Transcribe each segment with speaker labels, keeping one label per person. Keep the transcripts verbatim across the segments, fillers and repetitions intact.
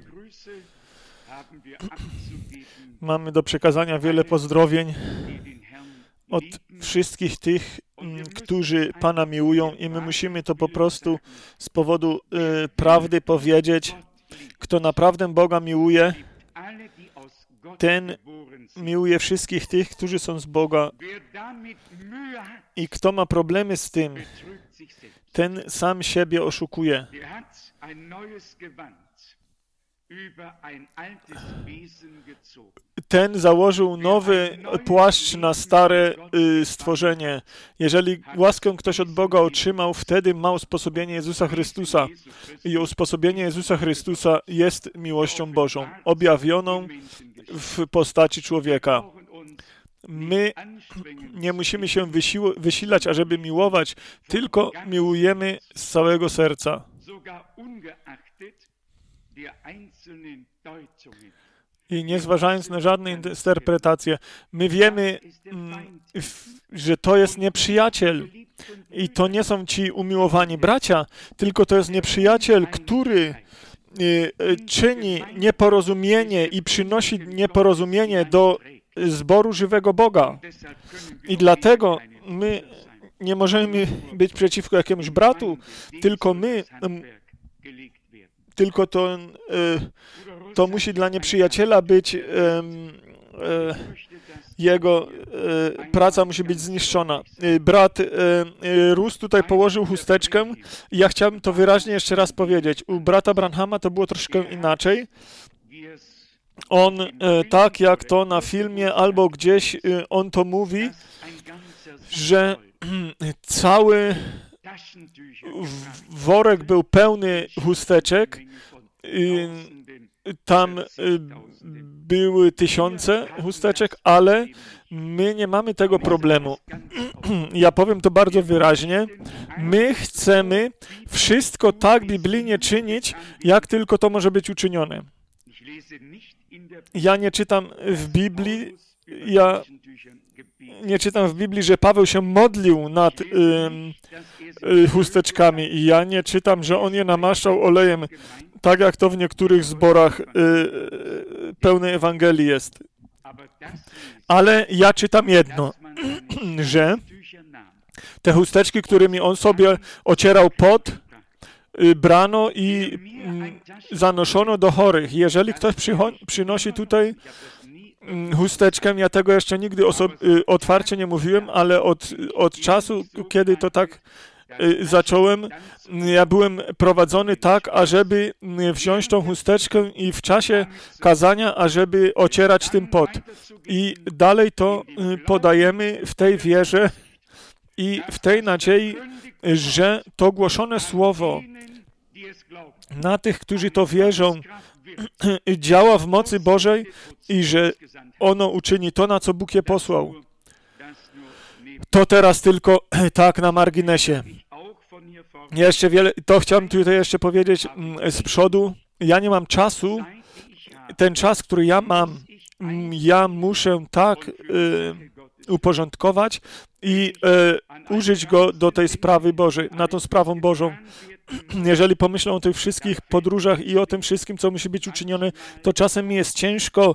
Speaker 1: Mamy do przekazania wiele pozdrowień od wszystkich tych, którzy Pana miłują i my musimy to po prostu z powodu y, prawdy powiedzieć. Kto naprawdę Boga miłuje, ten miłuje wszystkich tych, którzy są z Boga. I kto ma problemy z tym, ten sam siebie oszukuje. Ten założył nowy płaszcz na stare y, stworzenie. Jeżeli łaskę ktoś od Boga otrzymał, wtedy ma usposobienie Jezusa Chrystusa. I usposobienie Jezusa Chrystusa jest miłością Bożą, objawioną w postaci człowieka. My nie musimy się wysił- wysilać, ażeby miłować, tylko miłujemy z całego serca. I nie zważając na żadne interpretacje, my wiemy, że to jest nieprzyjaciel. I to nie są ci umiłowani bracia, tylko to jest nieprzyjaciel, który czyni nieporozumienie i przynosi nieporozumienie do zboru żywego Boga. I dlatego my nie możemy być przeciwko jakiemuś bratu, tylko my, tylko to, to musi dla nieprzyjaciela być, jego praca musi być zniszczona. Brat Rus tutaj położył chusteczkę i ja chciałbym to wyraźnie jeszcze raz powiedzieć. U brata Branhama to było troszkę inaczej. On, tak jak to na filmie albo gdzieś, on to mówi, że cały worek był pełny chusteczek, tam były tysiące chusteczek, ale my nie mamy tego problemu. Ja powiem to bardzo wyraźnie. My chcemy wszystko tak biblijnie czynić, jak tylko to może być uczynione. Ja nie czytam w Biblii, ja nie czytam w Biblii, że Paweł się modlił nad y, y, chusteczkami i ja nie czytam, że on je namaszczał olejem, tak jak to w niektórych zborach y, y, pełnej Ewangelii jest. Ale ja czytam jedno, że te chusteczki, którymi on sobie ocierał pot, y, brano i y, zanoszono do chorych. Jeżeli ktoś przycho- przynosi tutaj chusteczkę, ja tego jeszcze nigdy oso- y, otwarcie nie mówiłem, ale od, od czasu, kiedy to tak y, zacząłem, ja byłem prowadzony tak, ażeby wziąć tą chusteczkę i w czasie kazania, ażeby ocierać tym pot. I dalej to y, podajemy w tej wierze i w tej nadziei, że to głoszone słowo na tych, którzy to wierzą, działa w mocy Bożej i że ono uczyni to, na co Bóg je posłał. To teraz tylko tak na marginesie. Jeszcze wiele, to chciałem tutaj jeszcze powiedzieć z przodu. Ja nie mam czasu. Ten czas, który ja mam, ja muszę tak y, uporządkować i y, użyć go do tej sprawy Bożej, na tą sprawą Bożą. Jeżeli pomyślę o tych wszystkich podróżach i o tym wszystkim, co musi być uczynione, to czasem mi jest ciężko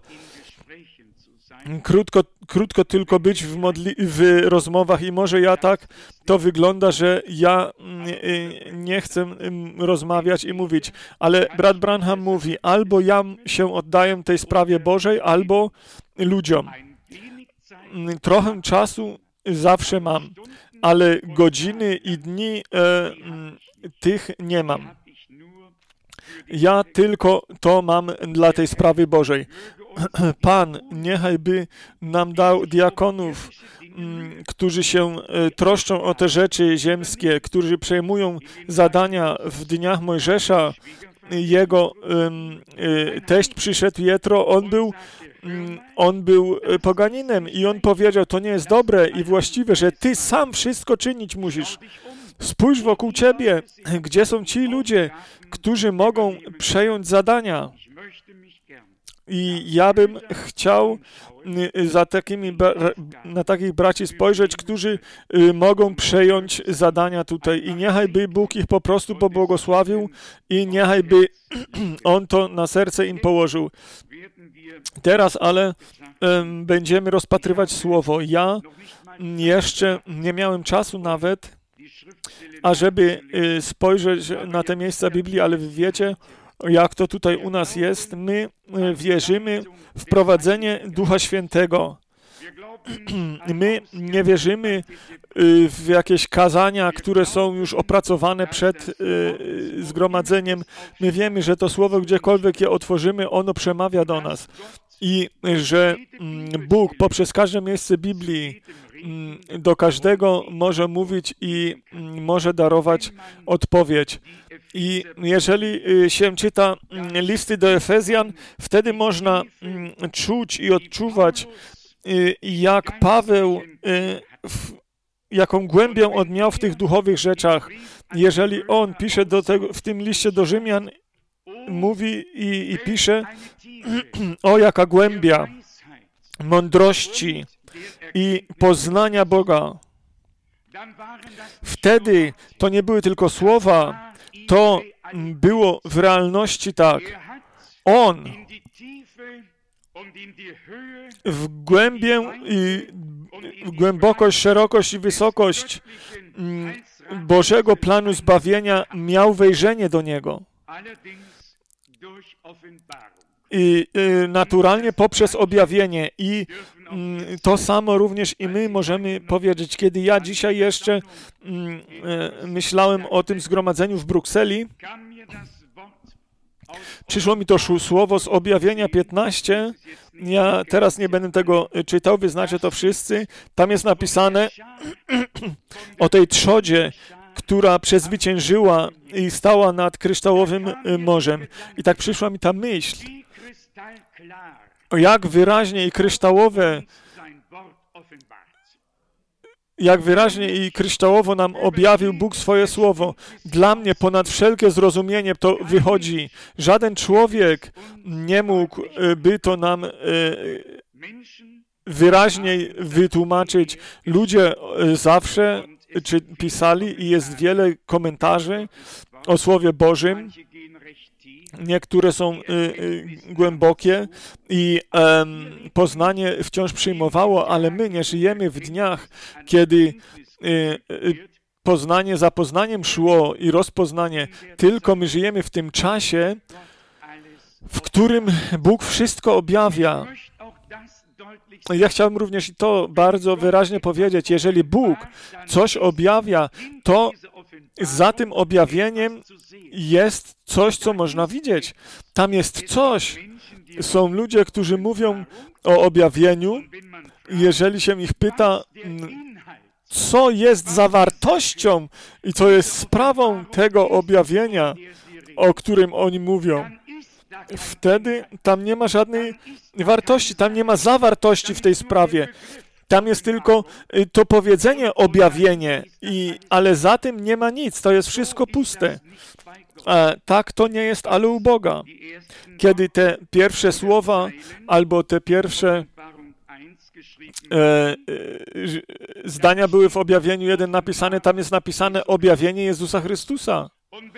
Speaker 1: krótko, krótko tylko być w, modli- w rozmowach i może ja tak to wygląda, że ja nie chcę rozmawiać i mówić, ale brat Branham mówi, albo ja się oddaję tej sprawie Bożej, albo ludziom. Trochę czasu zawsze mam, ale godziny i dni e, tych nie mam. Ja tylko to mam dla tej sprawy Bożej. Pan niechaj by nam dał diakonów, którzy się troszczą o te rzeczy ziemskie, którzy przejmują zadania w dniach Mojżesza. Jego teść przyszedł Jetro, on był On był poganinem i on powiedział, to nie jest dobre i właściwe, że ty sam wszystko czynić musisz. Spójrz wokół ciebie, gdzie są ci ludzie, którzy mogą przejąć zadania. I ja bym chciał za takimi, na takich braci spojrzeć, którzy mogą przejąć zadania tutaj. I niechaj by Bóg ich po prostu pobłogosławił i niechaj by On to na serce im położył. Teraz ale um, będziemy rozpatrywać Słowo. Ja jeszcze nie miałem czasu nawet, ażeby y, spojrzeć na te miejsca Biblii, ale wy wiecie, jak to tutaj u nas jest. My y, wierzymy w prowadzenie Ducha Świętego. My nie wierzymy y, w jakieś kazania, które są już opracowane przed y, zgromadzeniem. My wiemy, że to Słowo, gdziekolwiek je otworzymy, ono przemawia do nas. I że mm, Bóg poprzez każde miejsce Biblii mm, do każdego może mówić i mm, może darować odpowiedź. I jeżeli się czyta listy do Efezjan, wtedy można mm, czuć i odczuwać, y, jak Paweł, y, w, jaką głębię on miał w tych duchowych rzeczach. Jeżeli on pisze do tego, w tym liście do Rzymian, mówi i, i pisze, o jaka głębia mądrości i poznania Boga. Wtedy to nie były tylko słowa, to było w realności tak. On w głębię i w głębokość, szerokość i wysokość Bożego planu zbawienia miał wejrzenie do niego. I y, naturalnie poprzez objawienie i y, to samo również i my możemy powiedzieć. Kiedy ja dzisiaj jeszcze y, y, myślałem o tym zgromadzeniu w Brukseli, przyszło mi to słowo z Objawienia piętnaście. Ja teraz nie będę tego czytał, wy znacie to wszyscy. Tam jest napisane o tej trzodzie, która przezwyciężyła i stała nad kryształowym morzem. I tak przyszła mi ta myśl, o jak wyraźnie i kryształowe, jak wyraźnie i kryształowo nam objawił Bóg swoje słowo. Dla mnie ponad wszelkie zrozumienie to wychodzi. Żaden człowiek nie mógłby to nam wyraźniej wytłumaczyć. Ludzie zawsze czy pisali i jest wiele komentarzy o Słowie Bożym. Niektóre są y, y, głębokie i y, poznanie wciąż przyjmowało, ale my nie żyjemy w dniach, kiedy y, y, poznanie za poznaniem szło i rozpoznanie, tylko my żyjemy w tym czasie, w którym Bóg wszystko objawia. Ja chciałbym również i to bardzo wyraźnie powiedzieć. Jeżeli Bóg coś objawia, to za tym objawieniem jest coś, co można widzieć. Tam jest coś. Są ludzie, którzy mówią o objawieniu. Jeżeli się ich pyta, co jest zawartością i co jest sprawą tego objawienia, o którym oni mówią, wtedy tam nie ma żadnej wartości, tam nie ma zawartości w tej sprawie. Tam jest tylko to powiedzenie, objawienie, i, ale za tym nie ma nic, to jest wszystko puste. A tak to nie jest, ale u Boga. Kiedy te pierwsze słowa, albo te pierwsze e, e, zdania były w objawieniu jeden napisane, tam jest napisane objawienie Jezusa Chrystusa.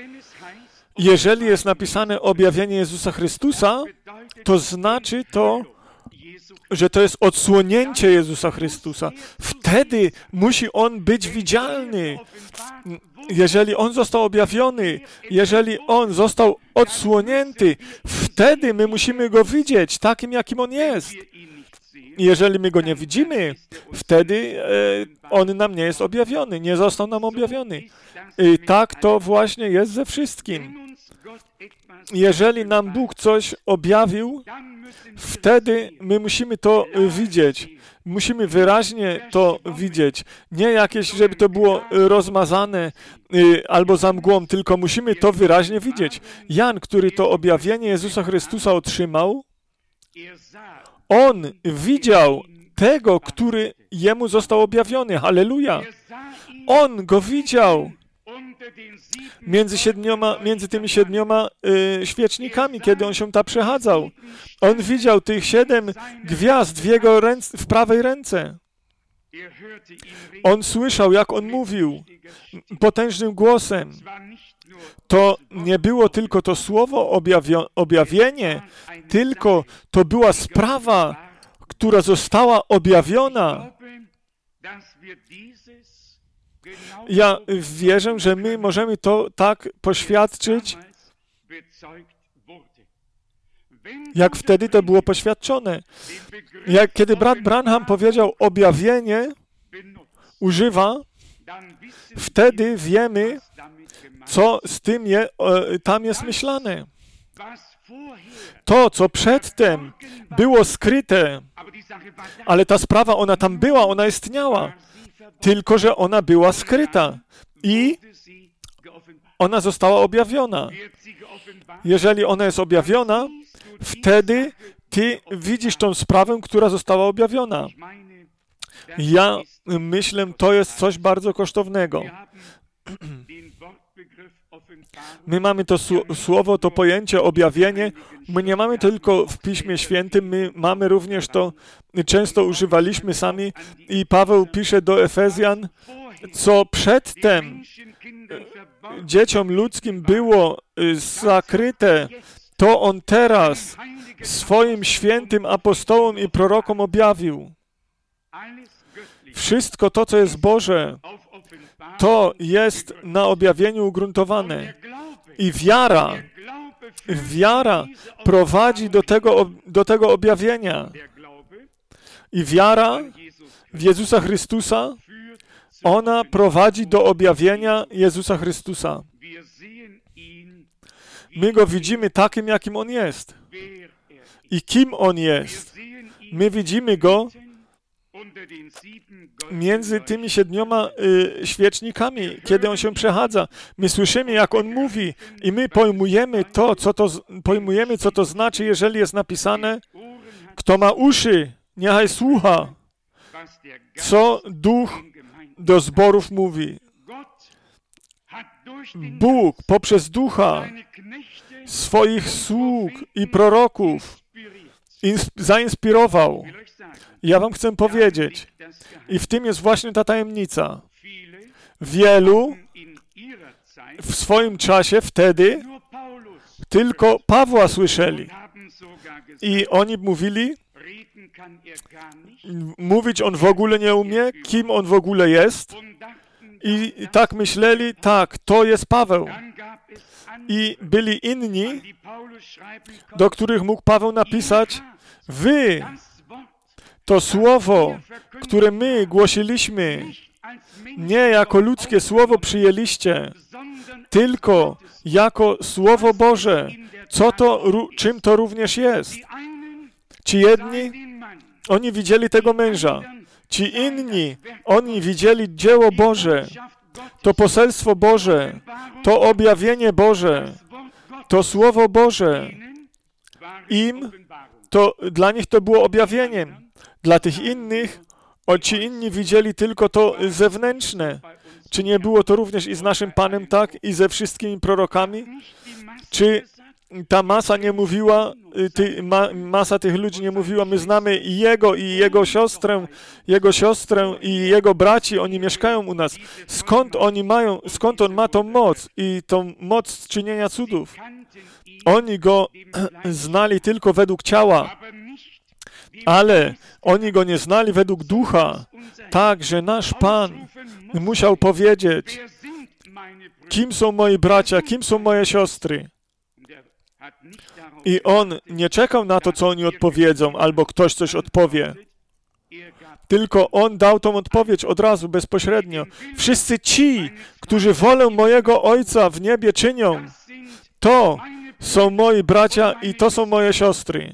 Speaker 1: Jeżeli jest napisane objawienie Jezusa Chrystusa, to znaczy to, że to jest odsłonięcie Jezusa Chrystusa. Wtedy musi On być widzialny. Jeżeli On został objawiony, jeżeli On został odsłonięty, wtedy my musimy Go widzieć takim, jakim On jest. Jeżeli my Go nie widzimy, wtedy e, On nam nie jest objawiony, nie został nam objawiony. I tak to właśnie jest ze wszystkim. Jeżeli nam Bóg coś objawił, wtedy my musimy to widzieć. Musimy wyraźnie to widzieć. Nie jakieś, żeby to było rozmazane albo za mgłą, tylko musimy to wyraźnie widzieć. Jan, który to objawienie Jezusa Chrystusa otrzymał, on widział tego, który jemu został objawiony. Halleluja! On go widział między, siedmioma, między tymi siedmioma y, świecznikami, kiedy on się tam przechadzał. On widział tych siedem gwiazd w jego ręce, w prawej ręce. On słyszał, jak on mówił potężnym głosem. To nie było tylko to słowo objawio- objawienie, tylko to była sprawa, która została objawiona. Ja wierzę, że my możemy to tak poświadczyć, jak wtedy to było poświadczone. Jak kiedy brat Branham powiedział objawienie, używa, wtedy wiemy, co z tym je, tam jest myślane. To, co przedtem było skryte, ale ta sprawa, ona tam była, ona istniała, tylko że ona była skryta i ona została objawiona. Jeżeli ona jest objawiona, wtedy ty widzisz tą sprawę, która została objawiona. Ja myślę, to jest coś bardzo kosztownego. My mamy to słowo, to pojęcie objawienie. My nie mamy to tylko w Piśmie Świętym, my mamy również to, często używaliśmy sami i Paweł pisze do Efezjan, co przedtem dzieciom ludzkim było zakryte, to on teraz swoim świętym apostołom i prorokom objawił. Wszystko to, co jest Boże, to jest na objawieniu ugruntowane. I wiara, wiara prowadzi do tego, do tego objawienia. I wiara w Jezusa Chrystusa, ona prowadzi do objawienia Jezusa Chrystusa. My Go widzimy takim, jakim On jest. I kim On jest. My widzimy Go między tymi siedmioma y, świecznikami, kiedy On się przechadza. My słyszymy, jak On mówi i my pojmujemy to, co to, pojmujemy, co to znaczy, jeżeli jest napisane, kto ma uszy, niechaj słucha, co Duch do zborów mówi. Bóg poprzez Ducha swoich sług i proroków zainspirował. Ja wam chcę powiedzieć, i w tym jest właśnie ta tajemnica. Wielu w swoim czasie wtedy tylko Pawła słyszeli. I oni mówili, mówić on w ogóle nie umie, kim on w ogóle jest. I tak myśleli, tak, to jest Paweł. I byli inni, do których mógł Paweł napisać, wy, to słowo, które my głosiliśmy, nie jako ludzkie słowo przyjęliście, tylko jako Słowo Boże. Co to, czym to również jest? Ci jedni, oni widzieli tego męża. Ci inni, oni widzieli dzieło Boże, to poselstwo Boże, to objawienie Boże, to Słowo Boże. Im, to dla nich to było objawieniem. Dla tych innych, o ci inni widzieli tylko to zewnętrzne. Czy nie było to również i z naszym Panem tak, i ze wszystkimi prorokami? Czy ta masa nie mówiła, ty, ma, masa tych ludzi nie mówiła, my znamy i jego, i jego siostrę, jego siostrę i jego braci, oni mieszkają u nas. Skąd oni mają, skąd on ma tą moc i tą moc czynienia cudów? Oni go znali tylko według ciała, ale oni go nie znali według ducha. Tak, że nasz Pan musiał powiedzieć, kim są moi bracia, kim są moje siostry. I on nie czekał na to, co oni odpowiedzą, albo ktoś coś odpowie. Tylko on dał tą odpowiedź od razu, bezpośrednio. Wszyscy ci, którzy wolę mojego Ojca w niebie czynią, to są moi bracia i to są moje siostry.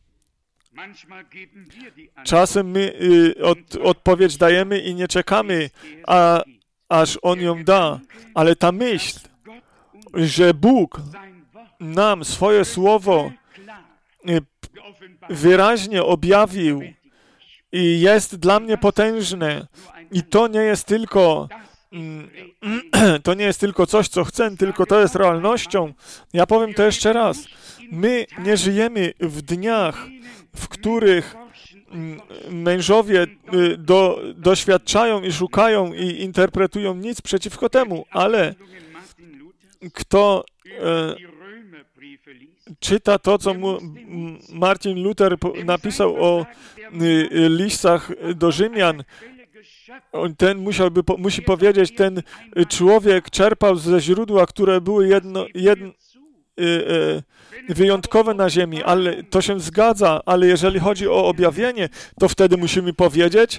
Speaker 1: Czasem my y, od, odpowiedź dajemy i nie czekamy, a, aż On ją da. Ale ta myśl, że Bóg nam swoje słowo y, wyraźnie objawił i jest dla mnie potężne. I to nie jest tylko to nie jest tylko coś, co chcę, tylko to jest realnością. Ja powiem to jeszcze raz. My nie żyjemy w dniach, w których mężowie do, doświadczają i szukają i interpretują nic przeciwko temu, ale kto e, czyta to, co mu Martin Luther napisał o listach do Rzymian, ten musiałby, musi powiedzieć, ten człowiek czerpał ze źródła, które były jedno, jedno, wyjątkowe na ziemi, ale to się zgadza, ale jeżeli chodzi o objawienie, to wtedy musimy powiedzieć,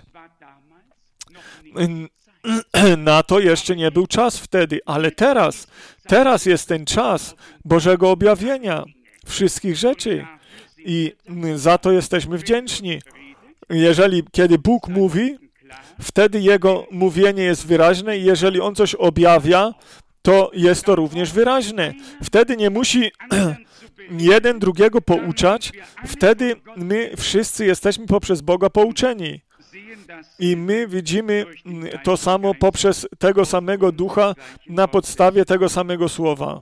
Speaker 1: na to jeszcze nie był czas wtedy, ale teraz, teraz jest ten czas Bożego objawienia wszystkich rzeczy i za to jesteśmy wdzięczni. Jeżeli, kiedy Bóg mówi, wtedy Jego mówienie jest wyraźne i jeżeli On coś objawia, to jest to również wyraźne. Wtedy nie musi jeden drugiego pouczać, wtedy my wszyscy jesteśmy poprzez Boga pouczeni. I my widzimy to samo poprzez tego samego Ducha na podstawie tego samego Słowa.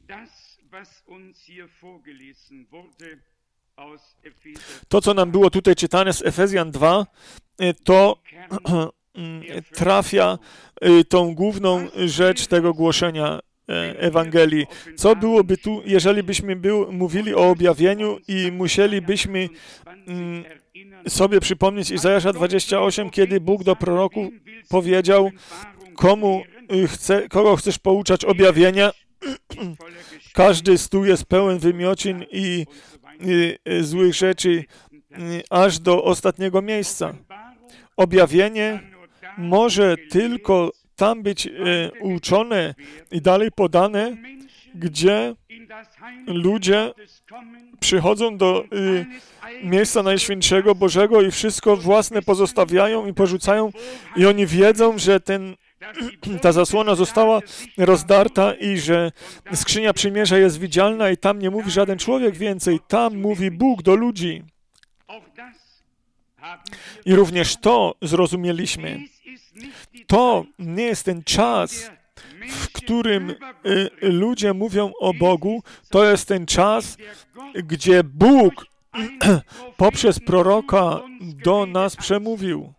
Speaker 1: To, co nam było tutaj czytane z Efezjan dwa, to trafia tą główną rzecz tego głoszenia Ewangelii. Co byłoby tu, jeżeli byśmy był, mówili o objawieniu i musielibyśmy mm, sobie przypomnieć Izajasza dwadzieścia osiem, kiedy Bóg do proroku powiedział, komu chce, kogo chcesz pouczać objawienia? Każdy stół jest pełen wymiocin i, i złych rzeczy, aż do ostatniego miejsca. Objawienie może tylko tam być e, uczone i dalej podane, gdzie ludzie przychodzą do e, miejsca Najświętszego Bożego i wszystko własne pozostawiają i porzucają i oni wiedzą, że ten, ta zasłona została rozdarta i że skrzynia przymierza jest widzialna i tam nie mówi żaden człowiek więcej, tam mówi Bóg do ludzi. I również to zrozumieliśmy. To nie jest ten czas, w którym y, ludzie mówią o Bogu. To jest ten czas, gdzie Bóg poprzez proroka do nas przemówił.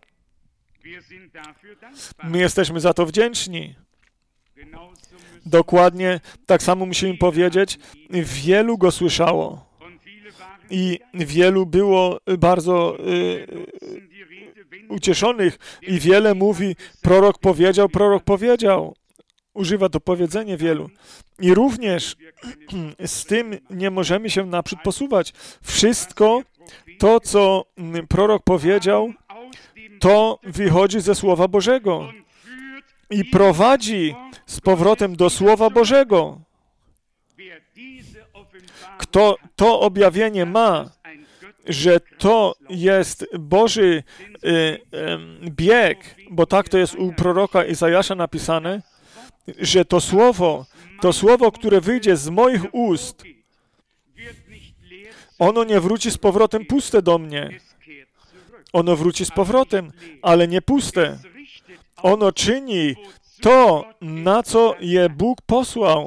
Speaker 1: My jesteśmy za to wdzięczni. Dokładnie tak samo musimy powiedzieć, wielu go słyszało. I wielu było bardzo y, ucieszonych i wiele mówi, prorok powiedział, prorok powiedział. Używa to powiedzenie wielu. I również z tym nie możemy się naprzód posuwać. Wszystko to, co prorok powiedział, to wychodzi ze Słowa Bożego i prowadzi z powrotem do Słowa Bożego. Kto to objawienie ma, że to jest Boży y, y, bieg, bo tak to jest u proroka Izajasza napisane, że to słowo, to słowo, które wyjdzie z moich ust, ono nie wróci z powrotem puste do mnie. Ono wróci z powrotem, ale nie puste. Ono czyni to, na co je Bóg posłał.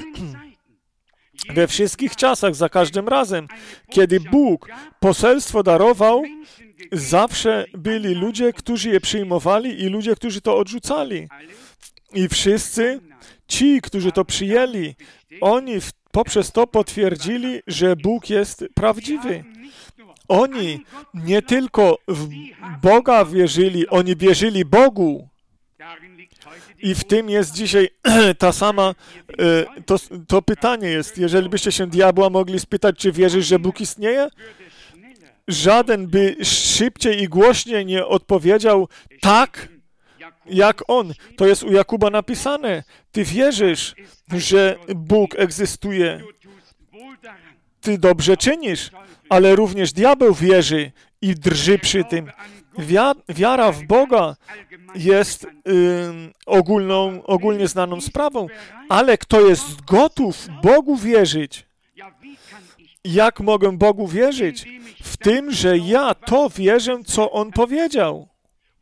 Speaker 1: We wszystkich czasach, za każdym razem, kiedy Bóg poselstwo darował, zawsze byli ludzie, którzy je przyjmowali i ludzie, którzy to odrzucali. I wszyscy ci, którzy to przyjęli, oni poprzez to potwierdzili, że Bóg jest prawdziwy. Oni nie tylko w Boga wierzyli, oni wierzyli Bogu. I w tym jest dzisiaj ta sama, to, to pytanie jest, jeżeli byście się diabła mogli spytać, czy wierzysz, że Bóg istnieje? Żaden by szybciej i głośniej nie odpowiedział tak, jak on. To jest u Jakuba napisane. Ty wierzysz, że Bóg egzystuje. Ty dobrze czynisz, ale również diabeł wierzy i drży przy tym. Wia- wiara w Boga jest y, ogólną, ogólnie znaną sprawą, ale kto jest gotów Bogu wierzyć? Jak mogę Bogu wierzyć? W tym, że ja to wierzę, co On powiedział.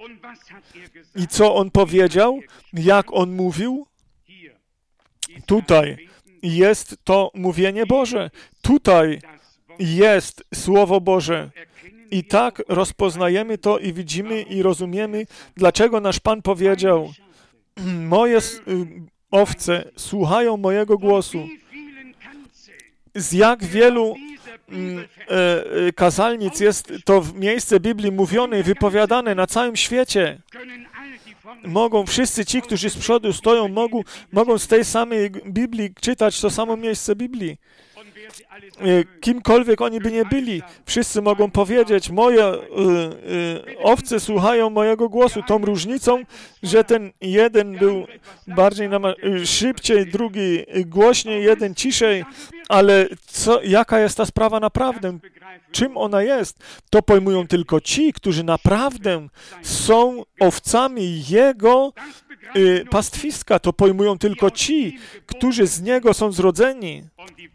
Speaker 1: I co on powiedział? Jak on mówił? Tutaj jest to mówienie Boże. Tutaj jest Słowo Boże. I tak rozpoznajemy to i widzimy i rozumiemy, dlaczego nasz Pan powiedział: moje owce słuchają mojego głosu. Z jak wielu mm, e, kazalnic jest to w miejsce Biblii mówione i wypowiadane na całym świecie. Mogą wszyscy ci, którzy z przodu stoją, mogą, mogą z tej samej Biblii czytać to samo miejsce Biblii. Kimkolwiek oni by nie byli, wszyscy mogą powiedzieć: moje y, y, owce słuchają mojego głosu. Tą różnicą, że ten jeden był bardziej nama- szybciej, drugi głośniej, jeden ciszej, ale co, jaka jest ta sprawa naprawdę? Czym ona jest? To pojmują tylko ci, którzy naprawdę są owcami Jego y, pastwiska. To pojmują tylko ci, którzy z Niego są zrodzeni.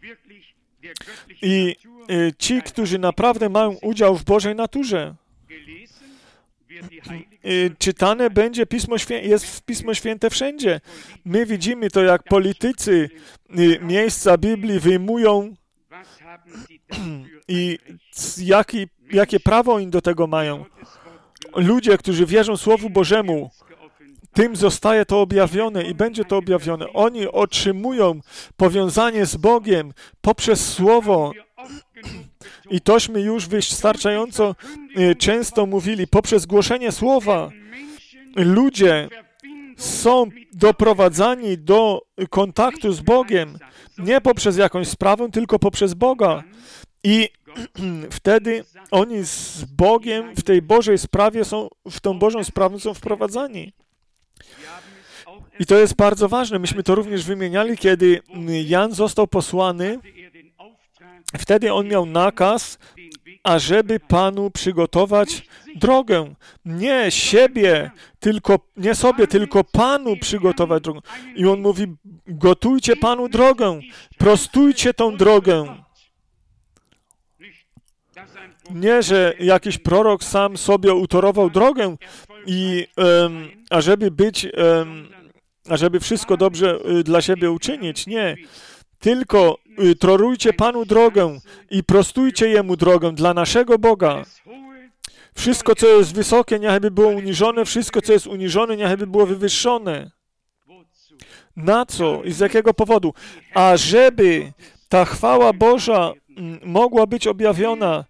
Speaker 1: I y, ci, którzy naprawdę mają udział w Bożej naturze. Y, czytane będzie Pismo Święte, jest w Pismo Święte wszędzie. My widzimy to, jak politycy y, miejsca Biblii wyjmują i jaki, jakie prawo oni do tego mają. Ludzie, którzy wierzą Słowu Bożemu, tym zostaje to objawione i będzie to objawione. Oni otrzymują powiązanie z Bogiem poprzez Słowo. I tośmy już wystarczająco często mówili, poprzez głoszenie Słowa ludzie są doprowadzani do kontaktu z Bogiem, nie poprzez jakąś sprawę, tylko poprzez Boga. I wtedy oni z Bogiem w tej Bożej sprawie są, w tą Bożą sprawę są wprowadzani. I to jest bardzo ważne. Myśmy to również wymieniali, kiedy Jan został posłany. Wtedy on miał nakaz, ażeby Panu przygotować drogę. Nie siebie, tylko, nie sobie, tylko Panu przygotować drogę. I on mówi: gotujcie Panu drogę, prostujcie tą drogę. Nie, że jakiś prorok sam sobie utorował drogę i um, ażeby być, um, ażeby wszystko dobrze y, dla siebie uczynić. Nie. Tylko y, torujcie Panu drogę i prostujcie Jemu drogę dla naszego Boga. Wszystko, co jest wysokie, niechby było uniżone, wszystko, co jest uniżone, niechby było wywyższone. Na co i z jakiego powodu? Ażeby ta chwała Boża m, mogła być objawiona.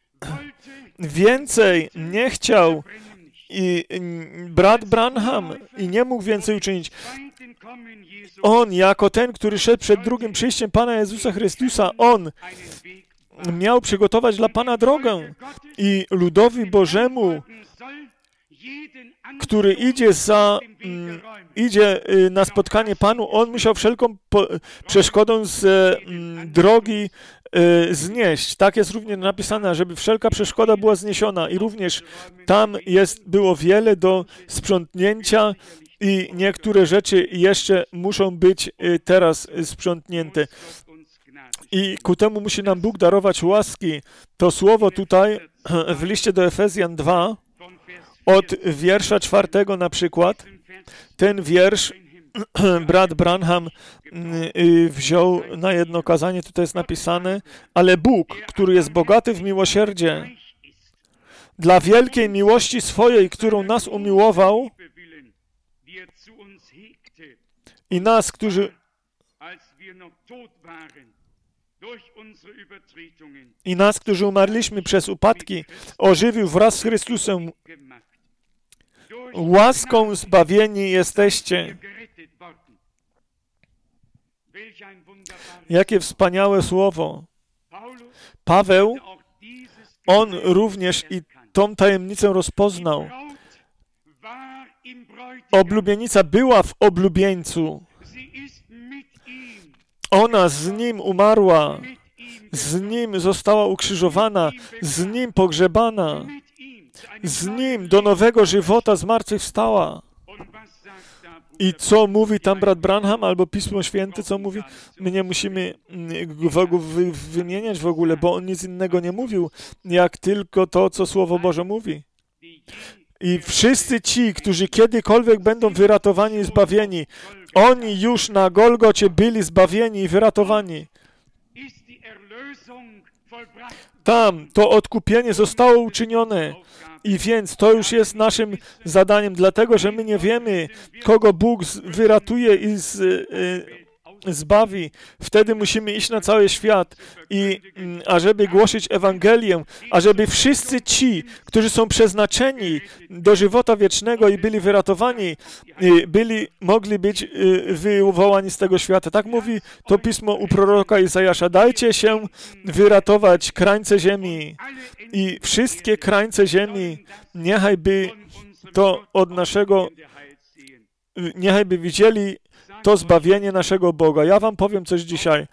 Speaker 1: Więcej nie chciał i, i brat Branham i nie mógł więcej uczynić. On, jako ten, który szedł przed drugim przyjściem Pana Jezusa Chrystusa, on miał przygotować dla Pana drogę. I ludowi Bożemu, który idzie za, mm, idzie y, na spotkanie Panu, on musiał wszelką po, przeszkodę z y, drogi y, znieść. Tak jest również napisane, żeby wszelka przeszkoda była zniesiona. I również tam jest, było wiele do sprzątnięcia i niektóre rzeczy jeszcze muszą być y, teraz sprzątnięte. I ku temu musi nam Bóg darować łaski. To słowo tutaj w liście do Efezjan dwa, od wiersza czwartego na przykład, ten wiersz brat Branham wziął na jedno kazanie, tutaj jest napisane: ale Bóg, który jest bogaty w miłosierdzie, dla wielkiej miłości swojej, którą nas umiłował, i nas, którzy i nas, którzy umarliśmy przez upadki, ożywił wraz z Chrystusem. Łaską zbawieni jesteście. Jakie wspaniałe słowo. Paweł, on również i tą tajemnicę rozpoznał. Oblubienica była w oblubieńcu. Ona z nim umarła, z nim została ukrzyżowana, z nim pogrzebana, z nim do nowego żywota zmartwychwstała. I co mówi tam brat Branham albo Pismo Święte, co mówi? My nie musimy w ogóle wy, wymieniać w ogóle, bo on nic innego nie mówił, jak tylko to, co Słowo Boże mówi. I wszyscy ci, którzy kiedykolwiek będą wyratowani i zbawieni, oni już na Golgocie byli zbawieni i wyratowani. Tam to odkupienie zostało uczynione. I więc to już jest naszym zadaniem, dlatego że my nie wiemy, kogo Bóg wyratuje i z, y, zbawi. Wtedy musimy iść na cały świat i ażeby głosić Ewangelię, ażeby wszyscy ci, którzy są przeznaczeni do żywota wiecznego i byli wyratowani, byli, mogli być wywołani z tego świata. Tak mówi to pismo u proroka Izajasza. Dajcie się wyratować krańce ziemi i wszystkie krańce ziemi, niechaj by to od naszego, niechaj by widzieli to zbawienie naszego Boga. Ja wam powiem coś dzisiaj.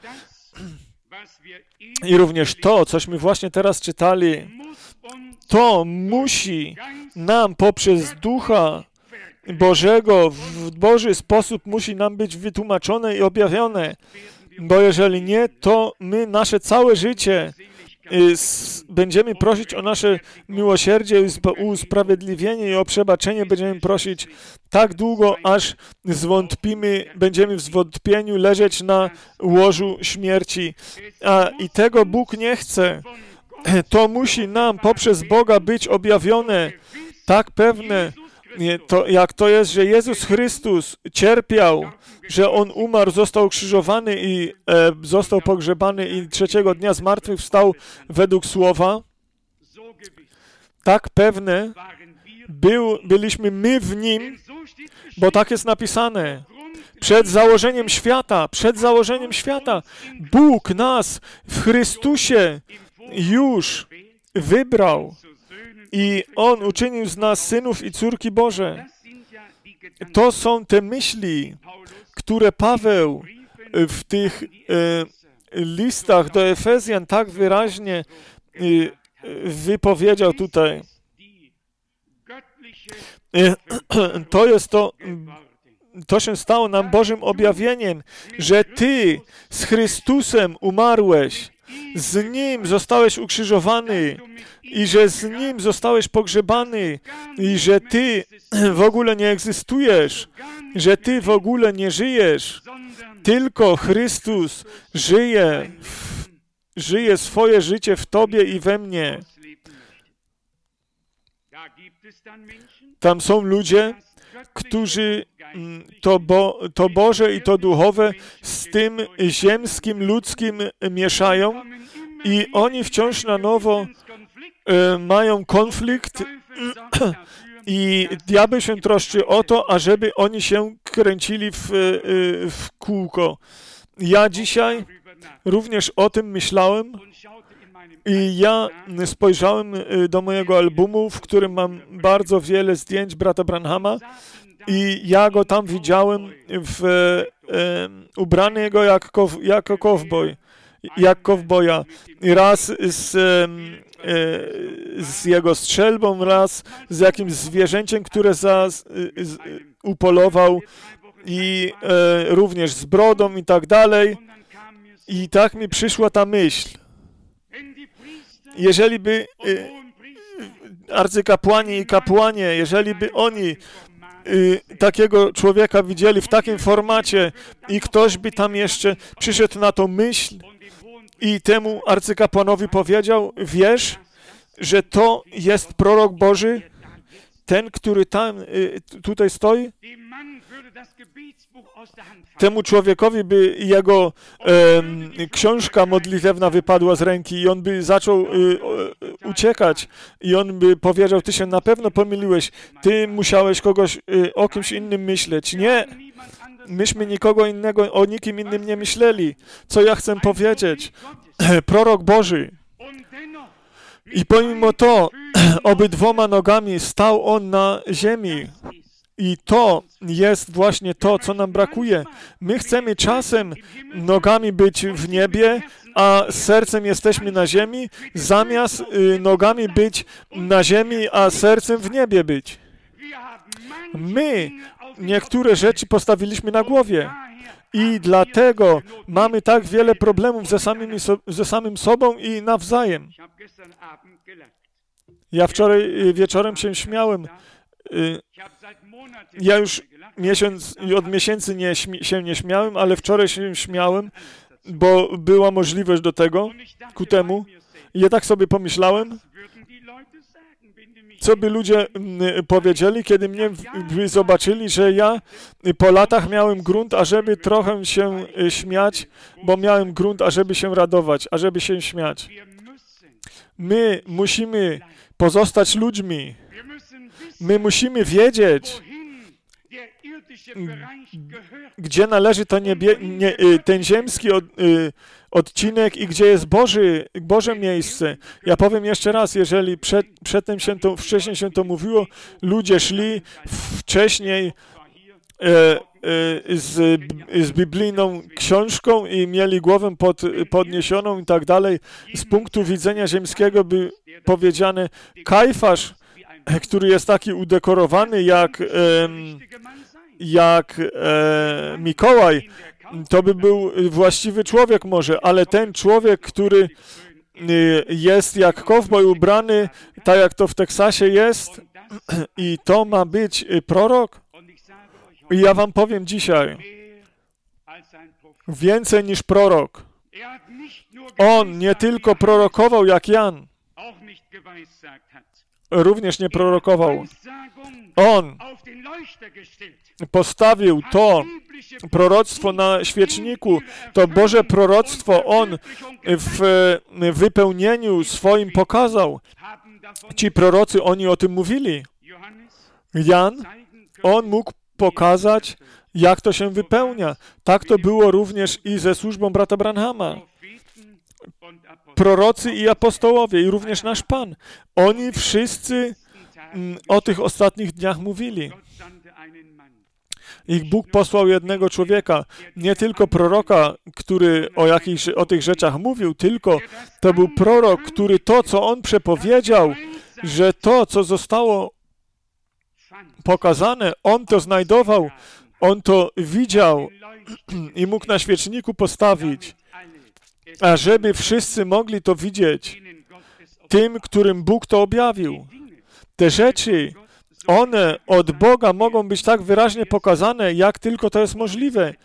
Speaker 1: I również to, cośmy właśnie teraz czytali, to musi nam poprzez Ducha Bożego w Boży sposób musi nam być wytłumaczone i objawione. Bo jeżeli nie, to my nasze całe życie będziemy prosić o nasze miłosierdzie i usprawiedliwienie i o przebaczenie będziemy prosić tak długo, aż zwątpimy, będziemy w zwątpieniu leżeć na łożu śmierci. A i tego Bóg nie chce. To musi nam poprzez Boga być objawione, tak pewne, to, jak to jest, że Jezus Chrystus cierpiał, że On umarł, został krzyżowany i e, został pogrzebany i trzeciego dnia zmartwychwstał według Słowa. Tak pewne był, byliśmy my w Nim, bo tak jest napisane. Przed założeniem świata, przed założeniem świata, Bóg nas w Chrystusie już wybrał i On uczynił z nas synów i córki Boże. To są te myśli, które Paweł w tych e, listach do Efezjan tak wyraźnie e, wypowiedział tutaj. E, to jest to, to się stało nam Bożym objawieniem, że Ty z Chrystusem umarłeś, z Nim zostałeś ukrzyżowany i że z Nim zostałeś pogrzebany i że Ty w ogóle nie egzystujesz, że Ty w ogóle nie żyjesz, tylko Chrystus żyje, w, żyje swoje życie w Tobie i we mnie. Tam są ludzie, którzy to, bo, to Boże i to duchowe z tym ziemskim, ludzkim mieszają i oni wciąż na nowo e, mają konflikt i diabeł się troszczy o to, ażeby oni się kręcili w, w kółko. Ja dzisiaj również o tym myślałem i ja spojrzałem do mojego albumu, w którym mam bardzo wiele zdjęć brata Branhama i ja go tam widziałem w, e, ubranego jak kow, jako kowboj, jak kowboja. Raz z, e, z jego strzelbą, raz z jakimś zwierzęciem, które za, z, z, upolował i e, również z brodą i tak dalej. I tak mi przyszła ta myśl. Jeżeli by e, arcykapłani i kapłani, jeżeli by oni Y, takiego człowieka widzieli w takim formacie i ktoś by tam jeszcze przyszedł na tą myśl i temu arcykapłanowi powiedział, wiesz, że to jest prorok Boży, ten, który tam, y, tutaj stoi, temu człowiekowi by jego e, książka modlitewna wypadła z ręki i on by zaczął e, e, uciekać i on by powiedział, ty się na pewno pomyliłeś, ty musiałeś kogoś e, o kimś innym myśleć. Nie, myśmy nikogo innego, o nikim innym nie myśleli. Co ja chcę powiedzieć? Prorok Boży. I pomimo to, obydwoma nogami stał on na ziemi. I to jest właśnie to, co nam brakuje. My chcemy czasem nogami być w niebie, a sercem jesteśmy na ziemi, zamiast y, nogami być na ziemi, a sercem w niebie być. My niektóre rzeczy postawiliśmy na głowie i dlatego mamy tak wiele problemów ze, samymi so, ze samym sobą i nawzajem. Ja wczoraj wieczorem się śmiałem. Ja już miesiąc, od miesięcy nie, się nie śmiałem, ale wczoraj się śmiałem, bo była możliwość do tego, ku temu. I ja tak sobie pomyślałem, co by ludzie powiedzieli, kiedy mnie by zobaczyli, że ja po latach miałem grunt, ażeby trochę się śmiać, bo miałem grunt, ażeby się radować, ażeby się śmiać. My musimy pozostać ludźmi. My musimy wiedzieć, gdzie należy to niebie, nie, ten ziemski od, y, odcinek i gdzie jest Boży, Boże miejsce. Ja powiem jeszcze raz, jeżeli przed, przedtem się to, wcześniej się to mówiło, ludzie szli wcześniej e, e, z, z biblijną książką i mieli głowę pod, podniesioną i tak dalej. Z punktu widzenia ziemskiego by powiedziane, Kajfasz, który jest taki udekorowany jak, e, jak e, Mikołaj, to by był właściwy człowiek może, ale ten człowiek, który jest jak kowboj ubrany, tak jak to w Teksasie jest, i to ma być prorok? I ja wam powiem dzisiaj, więcej niż prorok. On nie tylko prorokował jak Jan, również nie prorokował. On postawił to proroctwo na świeczniku, to Boże proroctwo On w wypełnieniu swoim pokazał. Ci prorocy, oni o tym mówili. Jan, on mógł pokazać, jak to się wypełnia. Tak to było również i ze służbą brata Branhama. Prorocy i apostołowie, i również nasz Pan. Oni wszyscy mm, o tych ostatnich dniach mówili. Ich Bóg posłał jednego człowieka, nie tylko proroka, który o, jakichś, o tych rzeczach mówił, tylko to był prorok, który to, co on przepowiedział, że to, co zostało pokazane, on to znajdował, on to widział i mógł na świeczniku postawić, a żeby wszyscy mogli to widzieć, tym, którym Bóg to objawił. Te rzeczy, one od Boga mogą być tak wyraźnie pokazane, jak tylko to jest możliwe.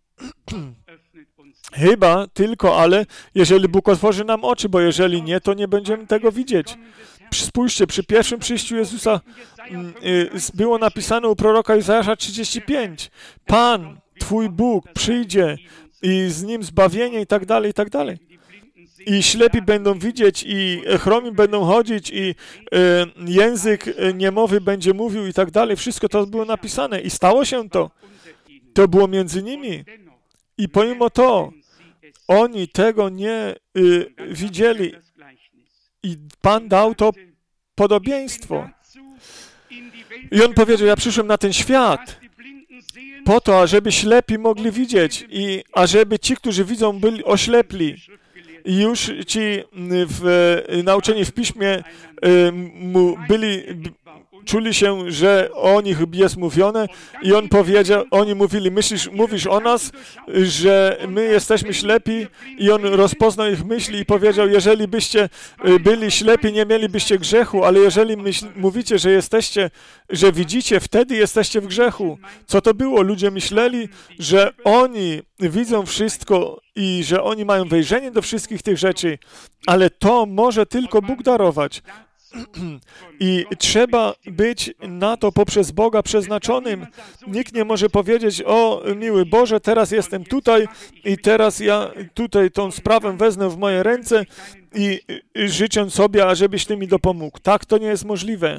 Speaker 1: Chyba tylko, ale jeżeli Bóg otworzy nam oczy, bo jeżeli nie, to nie będziemy tego widzieć. Spójrzcie, przy pierwszym przyjściu Jezusa było napisane u proroka Izajasza trzydzieści pięć. Pan, Twój Bóg, przyjdzie i z Nim zbawienie i tak dalej, i tak dalej. I ślepi będą widzieć, i chromi będą chodzić, i y, język niemowy będzie mówił i tak dalej. Wszystko to było napisane i stało się to. To było między nimi. I pomimo to, oni tego nie y, widzieli. I Pan dał to podobieństwo. I On powiedział, ja przyszłem na ten świat po to, ażeby ślepi mogli widzieć i ażeby ci, którzy widzą, byli oślepli. I już ci w, nauczeni w Piśmie mu byli, czuli się, że o nich jest mówione i on powiedział, oni mówili, myślisz, mówisz o nas, że my jesteśmy ślepi i on rozpoznał ich myśli i powiedział, jeżeli byście byli ślepi, nie mielibyście grzechu, ale jeżeli myśl, mówicie, że jesteście, że widzicie, wtedy jesteście w grzechu. Co to było? Ludzie myśleli, że oni widzą wszystko i że oni mają wejrzenie do wszystkich tych rzeczy, ale to może tylko Bóg darować. I trzeba być na to poprzez Boga przeznaczonym. Nikt nie może powiedzieć, o miły Boże, teraz jestem tutaj i teraz ja tutaj tą sprawę wezmę w moje ręce i życzę sobie, ażebyś Ty mi dopomógł. Tak to nie jest możliwe.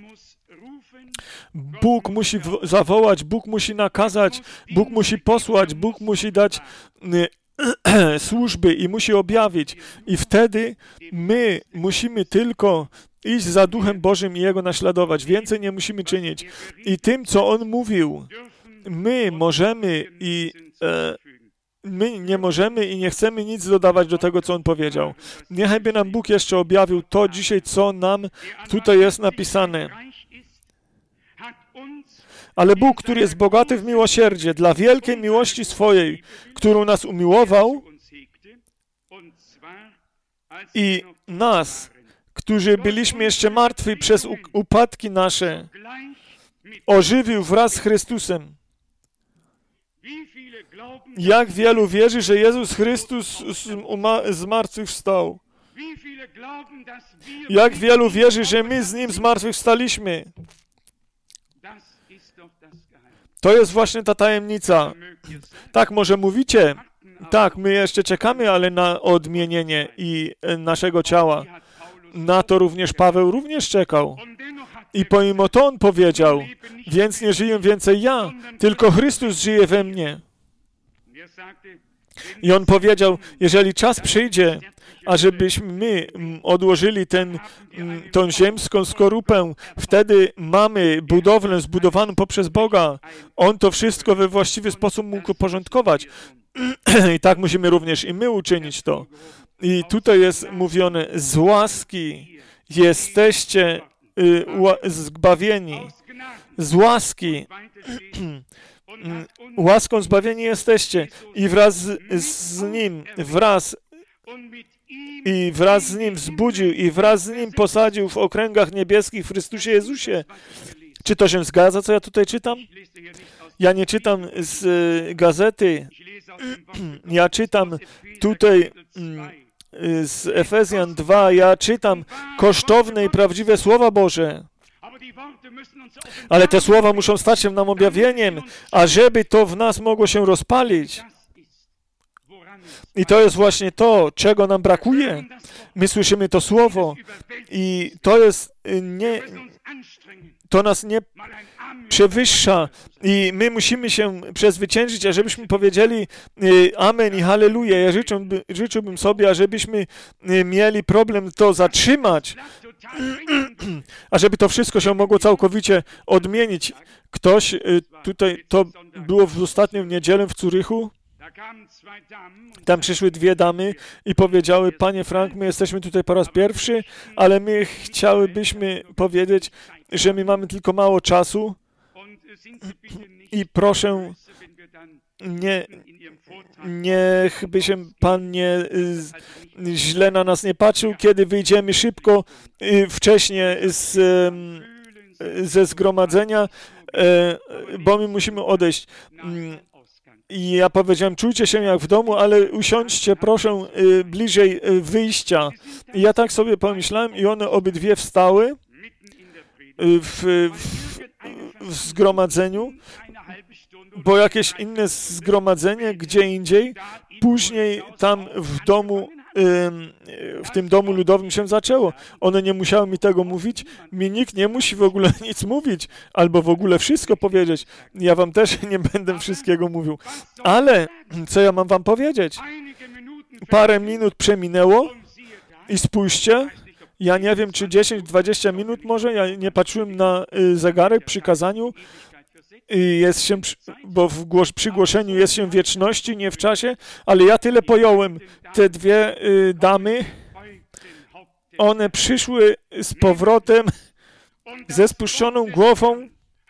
Speaker 1: Bóg musi zawołać, Bóg musi nakazać, Bóg musi posłać, Bóg musi dać służby i musi objawić. I wtedy my musimy tylko iść za Duchem Bożym i Jego naśladować. Więcej nie musimy czynić. I tym, co On mówił, my możemy i e, my nie możemy i nie chcemy nic dodawać do tego, co On powiedział. Niechaj by nam Bóg jeszcze objawił to dzisiaj, co nam tutaj jest napisane. Ale Bóg, który jest bogaty w miłosierdzie, dla wielkiej miłości swojej, którą nas umiłował i nas, którzy byliśmy jeszcze martwi przez upadki nasze, ożywił wraz z Chrystusem. Jak wielu wierzy, że Jezus Chrystus zmartwychwstał? Jak wielu wierzy, że my z Nim zmartwychwstaliśmy? To jest właśnie ta tajemnica. Tak, może mówicie, tak, my jeszcze czekamy, ale na odmienienie i naszego ciała. Na to również Paweł również czekał. I pomimo to on powiedział, więc nie żyję więcej ja, tylko Chrystus żyje we mnie. I on powiedział, jeżeli czas przyjdzie, ażebyśmy my odłożyli ten, tą ziemską skorupę, wtedy mamy budowlę zbudowaną poprzez Boga. On to wszystko we właściwy sposób mógł uporządkować. I tak musimy również i my uczynić to. I tutaj jest mówione, z łaski jesteście y, ła, zbawieni. Z łaski. Łaską zbawieni jesteście. I wraz z, z Nim, wraz i wraz z Nim wzbudził i wraz z Nim posadził w okręgach niebieskich w Chrystusie Jezusie. Czy to się zgadza, co ja tutaj czytam? Ja nie czytam z y, gazety. Ja czytam tutaj y, z Efezjan dwa. Ja czytam kosztowne i prawdziwe słowa Boże. Ale te słowa muszą stać się nam objawieniem, ażeby to w nas mogło się rozpalić. I to jest właśnie to, czego nam brakuje. My słyszymy to słowo i to jest nie, to nas nie przewyższa i my musimy się przezwyciężyć, ażebyśmy powiedzieli amen i halleluja. Ja życzę, życzyłbym sobie, ażebyśmy mieli problem to zatrzymać, ażeby to wszystko się mogło całkowicie odmienić. Ktoś tutaj, to było w ostatnią niedzielę w Zurychu, tam przyszły dwie damy i powiedziały, panie Frank, my jesteśmy tutaj po raz pierwszy, ale my chciałybyśmy powiedzieć, że my mamy tylko mało czasu i proszę, nie, niech by się Pan nie źle na nas nie patrzył, kiedy wyjdziemy szybko, wcześniej z, ze zgromadzenia, bo my musimy odejść. I ja powiedziałem, czujcie się jak w domu, ale usiądźcie proszę bliżej wyjścia. I ja tak sobie pomyślałem i one obydwie wstały w, w, w zgromadzeniu, bo jakieś inne zgromadzenie gdzie indziej, później tam w domu, w tym domu ludowym się zaczęło. One nie musiały mi tego mówić, mi nikt nie musi w ogóle nic mówić, albo w ogóle wszystko powiedzieć. Ja wam też nie będę wszystkiego mówił. Ale co ja mam wam powiedzieć? Parę minut przeminęło i spójrzcie, ja nie wiem, czy dziesięć dwadzieścia minut może, ja nie patrzyłem na zegarek przy kazaniu, jest się, bo w głos, przy głoszeniu jest się w wieczności, nie w czasie, ale ja tyle pojąłem. Te dwie y, damy, one przyszły z powrotem ze spuszczoną głową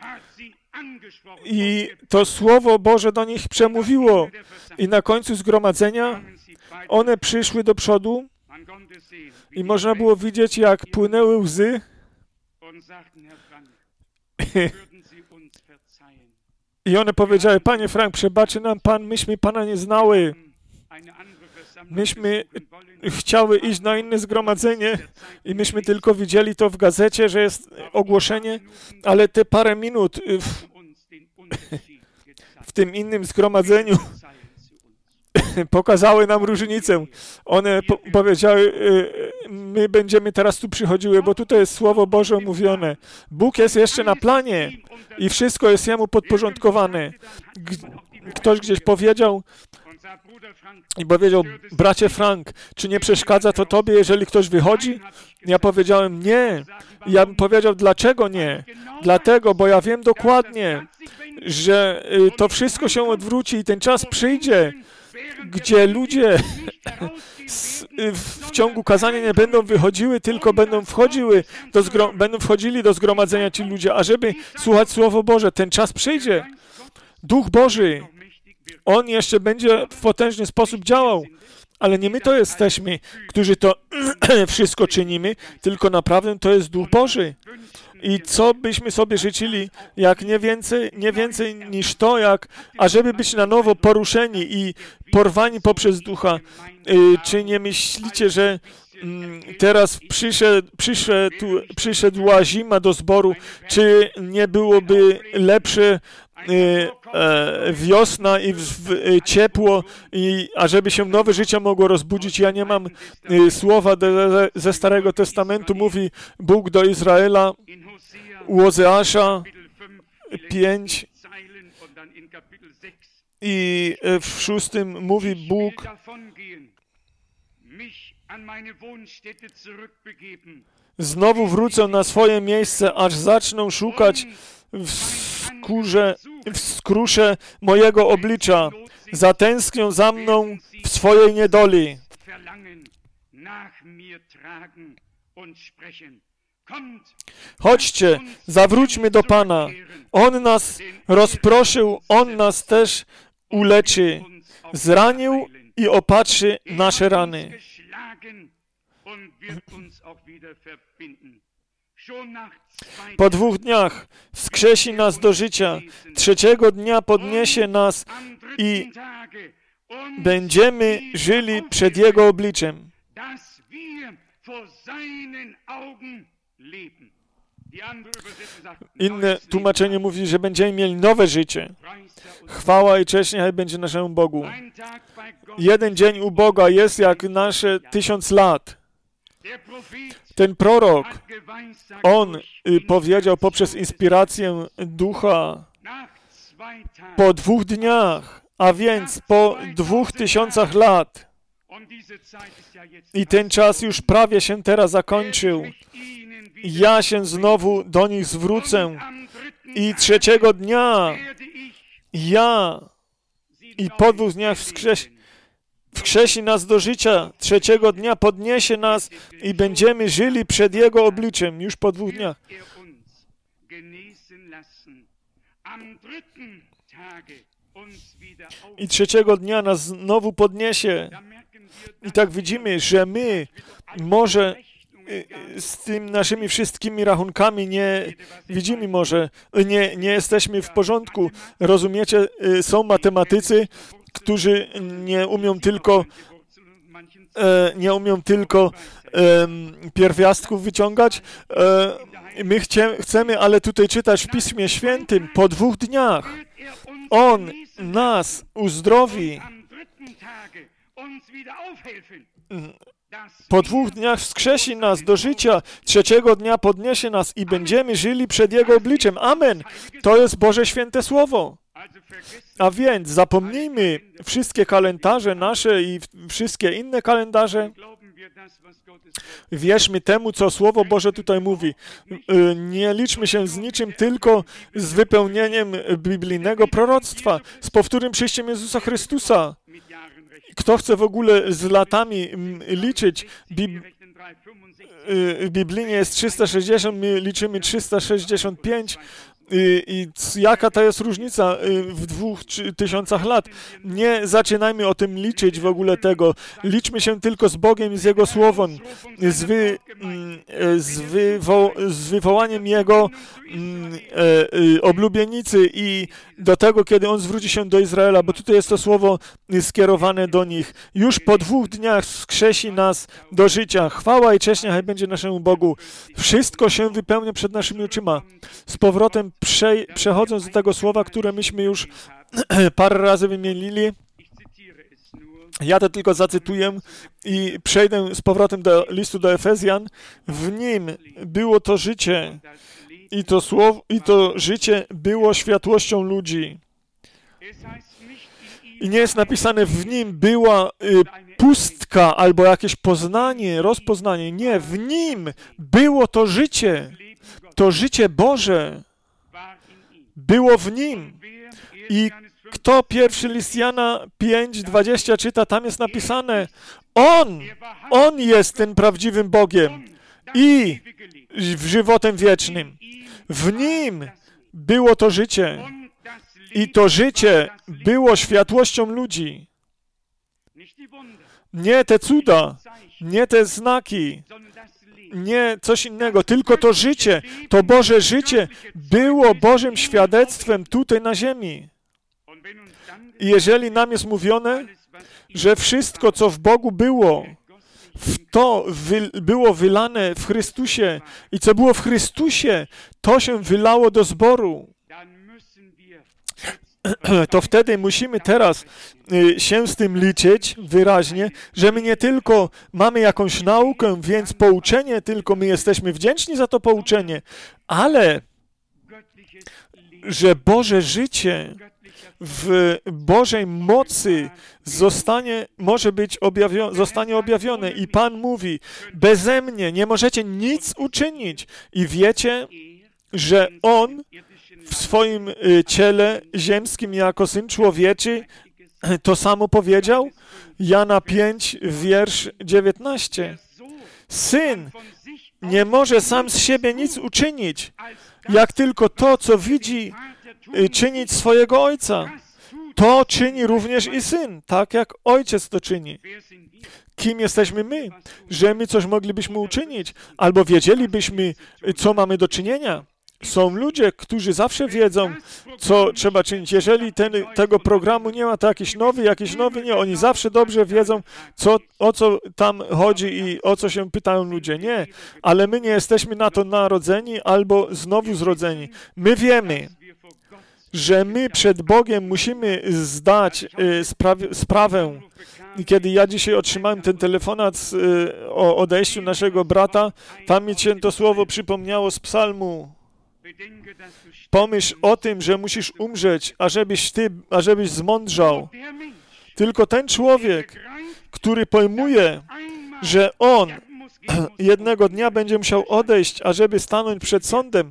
Speaker 1: i to Słowo Boże do nich przemówiło. I na końcu zgromadzenia one przyszły do przodu i można było widzieć, jak płynęły łzy. I one powiedziały, panie Frank, przebaczy nam Pan, myśmy Pana nie znały. Myśmy chciały iść na inne zgromadzenie i myśmy tylko widzieli to w gazecie, że jest ogłoszenie, ale te parę minut w, w tym innym zgromadzeniu pokazały nam różnicę. One po powiedziały, my będziemy teraz tu przychodziły, bo tutaj jest Słowo Boże mówione. Bóg jest jeszcze na planie i wszystko jest Jemu podporządkowane. Ktoś gdzieś powiedział i powiedział, bracie Frank, czy nie przeszkadza to tobie, jeżeli ktoś wychodzi? Ja powiedziałem, nie. Ja bym powiedział, dlaczego nie? Dlatego, bo ja wiem dokładnie, że to wszystko się odwróci i ten czas przyjdzie, gdzie ludzie w ciągu kazania nie będą wychodziły, tylko będą wchodziły do zgro- będą wchodzili do zgromadzenia ci ludzie, ażeby słuchać Słowo Boże. Ten czas przyjdzie. Duch Boży, On jeszcze będzie w potężny sposób działał. Ale nie my to jesteśmy, którzy to wszystko czynimy, tylko naprawdę to jest Duch Boży. I co byśmy sobie życzyli, jak nie więcej, nie więcej niż to, jak ażeby być na nowo poruszeni i porwani poprzez Ducha. Czy nie myślicie, że teraz przyszedł, przyszedł, przyszedła zima do zboru, czy nie byłoby lepsze wiosna i ciepło, i ażeby się nowe życie mogło rozbudzić? Ja nie mam słowa de, ze Starego Testamentu, mówi Bóg do Izraela u Ozeasza pięć i w szóstym mówi Bóg: znowu wrócę na swoje miejsce, aż zaczną szukać w skórze, w skrusze mojego oblicza. Zatęsknią za mną w swojej niedoli. Chodźcie, zawróćmy do Pana. On nas rozproszył, On nas też uleczy. Zranił i opatrzy nasze rany. Po dwóch dniach wskrzesi nas do życia. Trzeciego dnia podniesie nas i będziemy żyli przed Jego obliczem. Inne tłumaczenie mówi, że będziemy mieli nowe życie. Chwała i cześć niechaj będzie naszemu Bogu. Jeden dzień u Boga jest jak nasze tysiąc lat. Ten prorok, on powiedział poprzez inspirację Ducha, po dwóch dniach, a więc po dwóch tysiącach lat. I ten czas już prawie się teraz zakończył. Ja się znowu do nich zwrócę i trzeciego dnia ja i po dwóch dniach wskrzesi, wskrzesi nas do życia, trzeciego dnia podniesie nas i będziemy żyli przed Jego obliczem już po dwóch dniach. I trzeciego dnia nas znowu podniesie. I tak widzimy, że my może z tymi naszymi wszystkimi rachunkami nie widzimy może, nie, nie jesteśmy w porządku. Rozumiecie, są matematycy, którzy nie umią tylko e, nie umią tylko e, pierwiastków wyciągać. E, my chcie, chcemy ale tutaj czytać w Piśmie Świętym, po dwóch dniach On nas uzdrowi. Po dwóch dniach wskrzesi nas do życia, trzeciego dnia podniesie nas i będziemy żyli przed Jego obliczem. Amen. To jest Boże Święte Słowo. A więc zapomnijmy wszystkie kalendarze nasze i wszystkie inne kalendarze. Wierzmy temu, co Słowo Boże tutaj mówi. Nie liczmy się z niczym, tylko z wypełnieniem biblijnego proroctwa, z powtórnym przyjściem Jezusa Chrystusa. Kto chce w ogóle z latami liczyć, Bib... w Biblijnie jest trzysta sześćdziesiąt, my liczymy trzysta sześćdziesiąt pięć. I, I jaka to jest różnica w dwóch tysiącach lat? Nie zaczynajmy o tym liczyć w ogóle tego. Liczmy się tylko z Bogiem i z Jego Słowem, z, wy, z, wywo, z wywołaniem Jego oblubienicy i do tego, kiedy On zwróci się do Izraela, bo tutaj jest to słowo skierowane do nich. Już po dwóch dniach wskrzesi nas do życia. Chwała i cześć niechaj będzie naszemu Bogu. Wszystko się wypełnia przed naszymi oczyma. Z powrotem Prze, przechodząc do tego słowa, które myśmy już parę razy wymienili, ja to tylko zacytuję i przejdę z powrotem do listu do Efezjan. W nim było to życie i to słowo, i to życie było światłością ludzi. I nie jest napisane, w nim była y, pustka albo jakieś poznanie, rozpoznanie. Nie, w nim było to życie, to życie Boże. Było w Nim. I kto pierwszy list Jana pięć dwadzieścia czyta, tam jest napisane, On, On jest tym prawdziwym Bogiem i w żywotem wiecznym. W Nim było to życie i to życie było światłością ludzi. Nie te cuda, nie te znaki, nie coś innego, tylko to życie, to Boże życie było Bożym świadectwem tutaj na ziemi. I jeżeli nam jest mówione, że wszystko, co w Bogu było, w to wy, było wylane w Chrystusie i co było w Chrystusie, to się wylało do zboru, to wtedy musimy teraz y, się z tym liczyć wyraźnie, że my nie tylko mamy jakąś naukę, więc pouczenie, tylko my jesteśmy wdzięczni za to pouczenie, ale że Boże życie w Bożej mocy zostanie, może być objawione, zostanie objawione. I Pan mówi, beze mnie nie możecie nic uczynić. I wiecie, że On w swoim ciele ziemskim jako Syn Człowieczy to samo powiedział? Jana piąty, wiersz dziewiętnaście. Syn nie może sam z siebie nic uczynić, jak tylko to, co widzi, czynić swojego Ojca. To czyni również i Syn, tak jak Ojciec to czyni. Kim jesteśmy my, że my coś moglibyśmy uczynić, albo wiedzielibyśmy, co mamy do czynienia? Są ludzie, którzy zawsze wiedzą, co trzeba czynić. Jeżeli ten, tego programu nie ma, to jakiś nowy, jakiś nowy nie. Oni zawsze dobrze wiedzą, co, o co tam chodzi i o co się pytają ludzie. Nie, ale my nie jesteśmy na to narodzeni albo znowu zrodzeni. My wiemy, że my przed Bogiem musimy zdać y, spra- sprawę. I kiedy ja dzisiaj otrzymałem ten telefonat z, y, o odejściu naszego brata, tam mi się to słowo przypomniało z psalmu. Pomyśl o tym, że musisz umrzeć, ażebyś ty, ażebyś zmądrzał. Tylko ten człowiek, który pojmuje, że on jednego dnia będzie musiał odejść, ażeby stanąć przed sądem,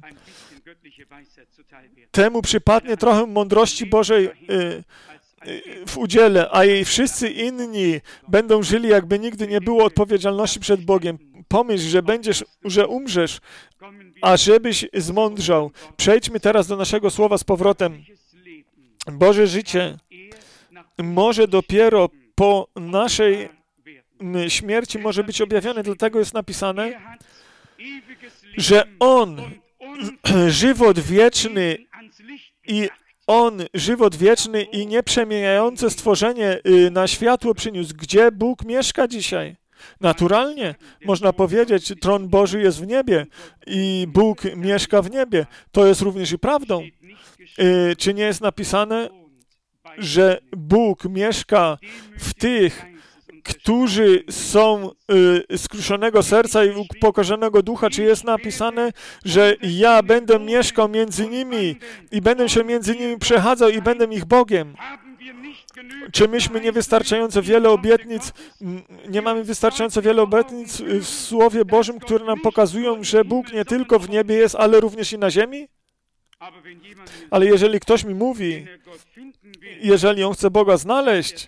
Speaker 1: temu przypadnie trochę mądrości Bożej y, y, w udziale, a jej wszyscy inni będą żyli, jakby nigdy nie było odpowiedzialności przed Bogiem. Pomyśl, że będziesz, że umrzesz, a żebyś zmądrzał. Przejdźmy teraz do naszego słowa z powrotem. Boże życie może dopiero po naszej śmierci może być objawione, dlatego jest napisane, że On żywot wieczny i On żywot wieczny i nieprzemijające stworzenie na światło przyniósł. Gdzie Bóg mieszka dzisiaj? Naturalnie, można powiedzieć, tron Boży jest w niebie i Bóg mieszka w niebie. To jest również i prawdą. Y, czy nie jest napisane, że Bóg mieszka w tych, którzy są y, skruszonego serca i upokorzonego ducha? Czy jest napisane, że ja będę mieszkał między nimi i będę się między nimi przechadzał i będę ich Bogiem? Czy myśmy niewystarczająco wiele obietnic, nie mamy wystarczająco wiele obietnic w Słowie Bożym, które nam pokazują, że Bóg nie tylko w niebie jest, ale również i na ziemi? Ale jeżeli ktoś mi mówi, jeżeli on chce Boga znaleźć,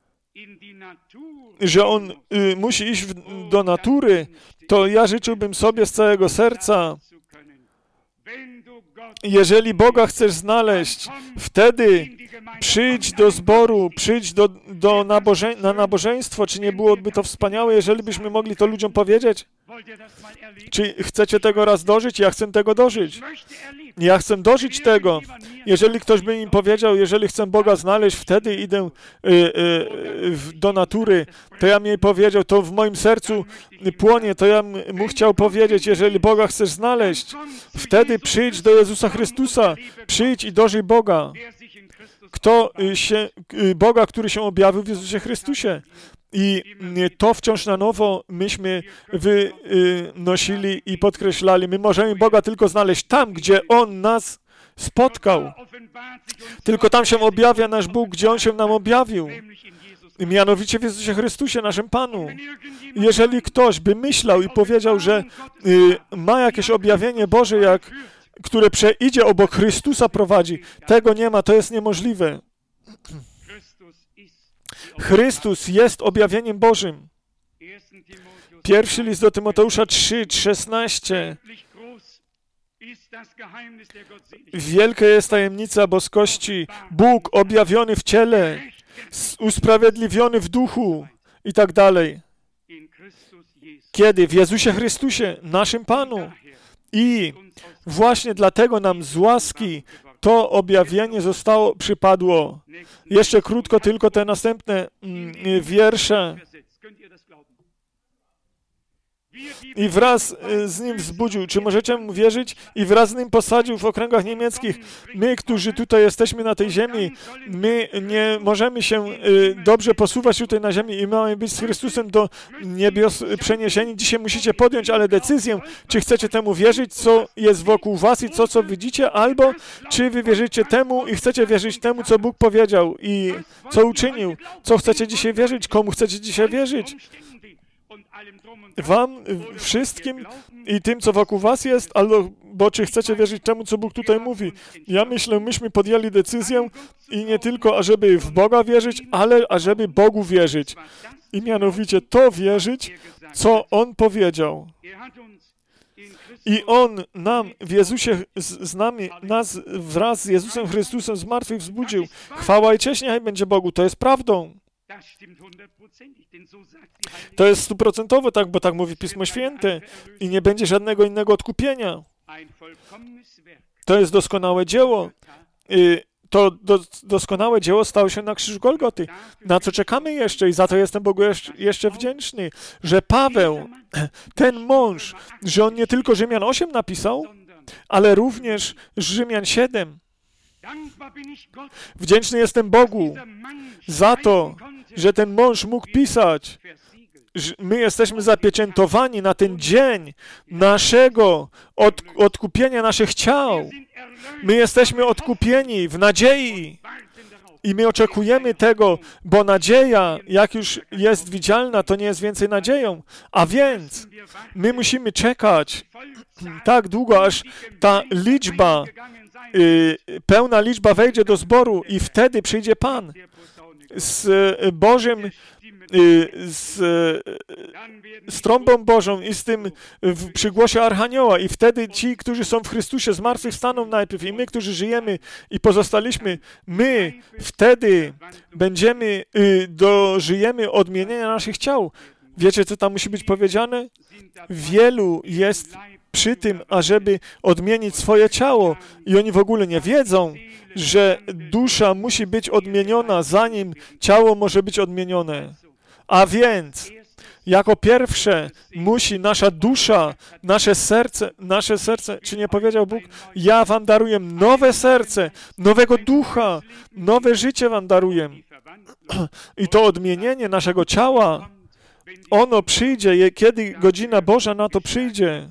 Speaker 1: że on y, musi iść w, do natury, to ja życzyłbym sobie z całego serca, jeżeli Boga chcesz znaleźć, wtedy przyjdź do zboru, przyjdź do, do naboże, na nabożeństwo. Czy nie byłoby to wspaniałe, jeżeli byśmy mogli to ludziom powiedzieć? Czy chcecie tego raz dożyć? Ja chcę tego dożyć. Ja chcę dożyć tego. Jeżeli ktoś by mi powiedział, jeżeli chcę Boga znaleźć, wtedy idę y, y, do natury, to ja mi powiedział, to w moim sercu płonie, to ja mu chciał powiedzieć, jeżeli Boga chcesz znaleźć, wtedy przyjdź do Jezusa Chrystusa, przyjdź i dożyj Boga. Kto się, Boga, który się objawił w Jezusie Chrystusie. I to wciąż na nowo myśmy wynosili i podkreślali. My możemy Boga tylko znaleźć tam, gdzie On nas spotkał. Tylko tam się objawia nasz Bóg, gdzie On się nam objawił. Mianowicie w Jezusie Chrystusie, naszym Panu. Jeżeli ktoś by myślał i powiedział, że ma jakieś objawienie Boże, jak, które przeidzie obok Chrystusa prowadzi, tego nie ma, to jest niemożliwe. Chrystus jest objawieniem Bożym. Pierwszy list do Tymoteusza trzy, szesnaście. Wielka jest tajemnica boskości. Bóg objawiony w ciele, usprawiedliwiony w duchu i tak dalej. Kiedy? W Jezusie Chrystusie, naszym Panu. I właśnie dlatego nam z łaski to objawienie zostało, przypadło. Jeszcze krótko tylko te następne mm, wiersze. I wraz z nim wzbudził. Czy możecie mu wierzyć? I wraz z nim posadził w okręgach niemieckich. My, którzy tutaj jesteśmy na tej ziemi, my nie możemy się dobrze posuwać tutaj na ziemi i mamy być z Chrystusem do niebios przeniesieni. Dzisiaj musicie podjąć ale decyzję, czy chcecie temu wierzyć, co jest wokół was i co, co widzicie, albo czy wy wierzycie temu i chcecie wierzyć temu, co Bóg powiedział i co uczynił. Co chcecie dzisiaj wierzyć? Komu chcecie dzisiaj wierzyć? Wam, wszystkim i tym, co wokół was jest, albo bo czy chcecie wierzyć temu, co Bóg tutaj mówi. Ja myślę, myśmy podjęli decyzję i nie tylko, ażeby w Boga wierzyć, ale ażeby Bogu wierzyć. I mianowicie to wierzyć, co On powiedział. I On nam w Jezusie, z, z nami, nas wraz z Jezusem Chrystusem z martwych wzbudził. Chwała i cześć niechaj będzie Bogu. To jest prawdą. To jest stuprocentowo tak, bo tak mówi Pismo Święte i nie będzie żadnego innego odkupienia. To jest doskonałe dzieło. To do, doskonałe dzieło stało się na krzyżu Golgoty. Na co czekamy jeszcze i za to jestem Bogu jeszcze, jeszcze wdzięczny, że Paweł, ten mąż, że on nie tylko Rzymian osiem napisał, ale również Rzymian siedem. Wdzięczny jestem Bogu za to, że ten mąż mógł pisać. My jesteśmy zapieczętowani na ten dzień naszego od, odkupienia naszych ciał. My jesteśmy odkupieni w nadziei i my oczekujemy tego, bo nadzieja, jak już jest widzialna, to nie jest więcej nadzieją. A więc my musimy czekać tak długo, aż ta liczba, y, pełna liczba wejdzie do zboru i wtedy przyjdzie Pan z Bożym, z, z trąbą Bożą i z tym w, przy głosie Archanioła i wtedy ci, którzy są w Chrystusie zmartwychwstaną najpierw i my, którzy żyjemy i pozostaliśmy, my wtedy będziemy, dożyjemy odmienienia naszych ciał. Wiecie, co tam musi być powiedziane? Wielu jest przy tym, ażeby odmienić swoje ciało i oni w ogóle nie wiedzą, że dusza musi być odmieniona, zanim ciało może być odmienione. A więc, jako pierwsze musi nasza dusza, nasze serce, nasze serce, czy nie powiedział Bóg, ja wam daruję nowe serce, nowego ducha, nowe życie wam daruję. I to odmienienie naszego ciała, ono przyjdzie, kiedy godzina Boża na to przyjdzie.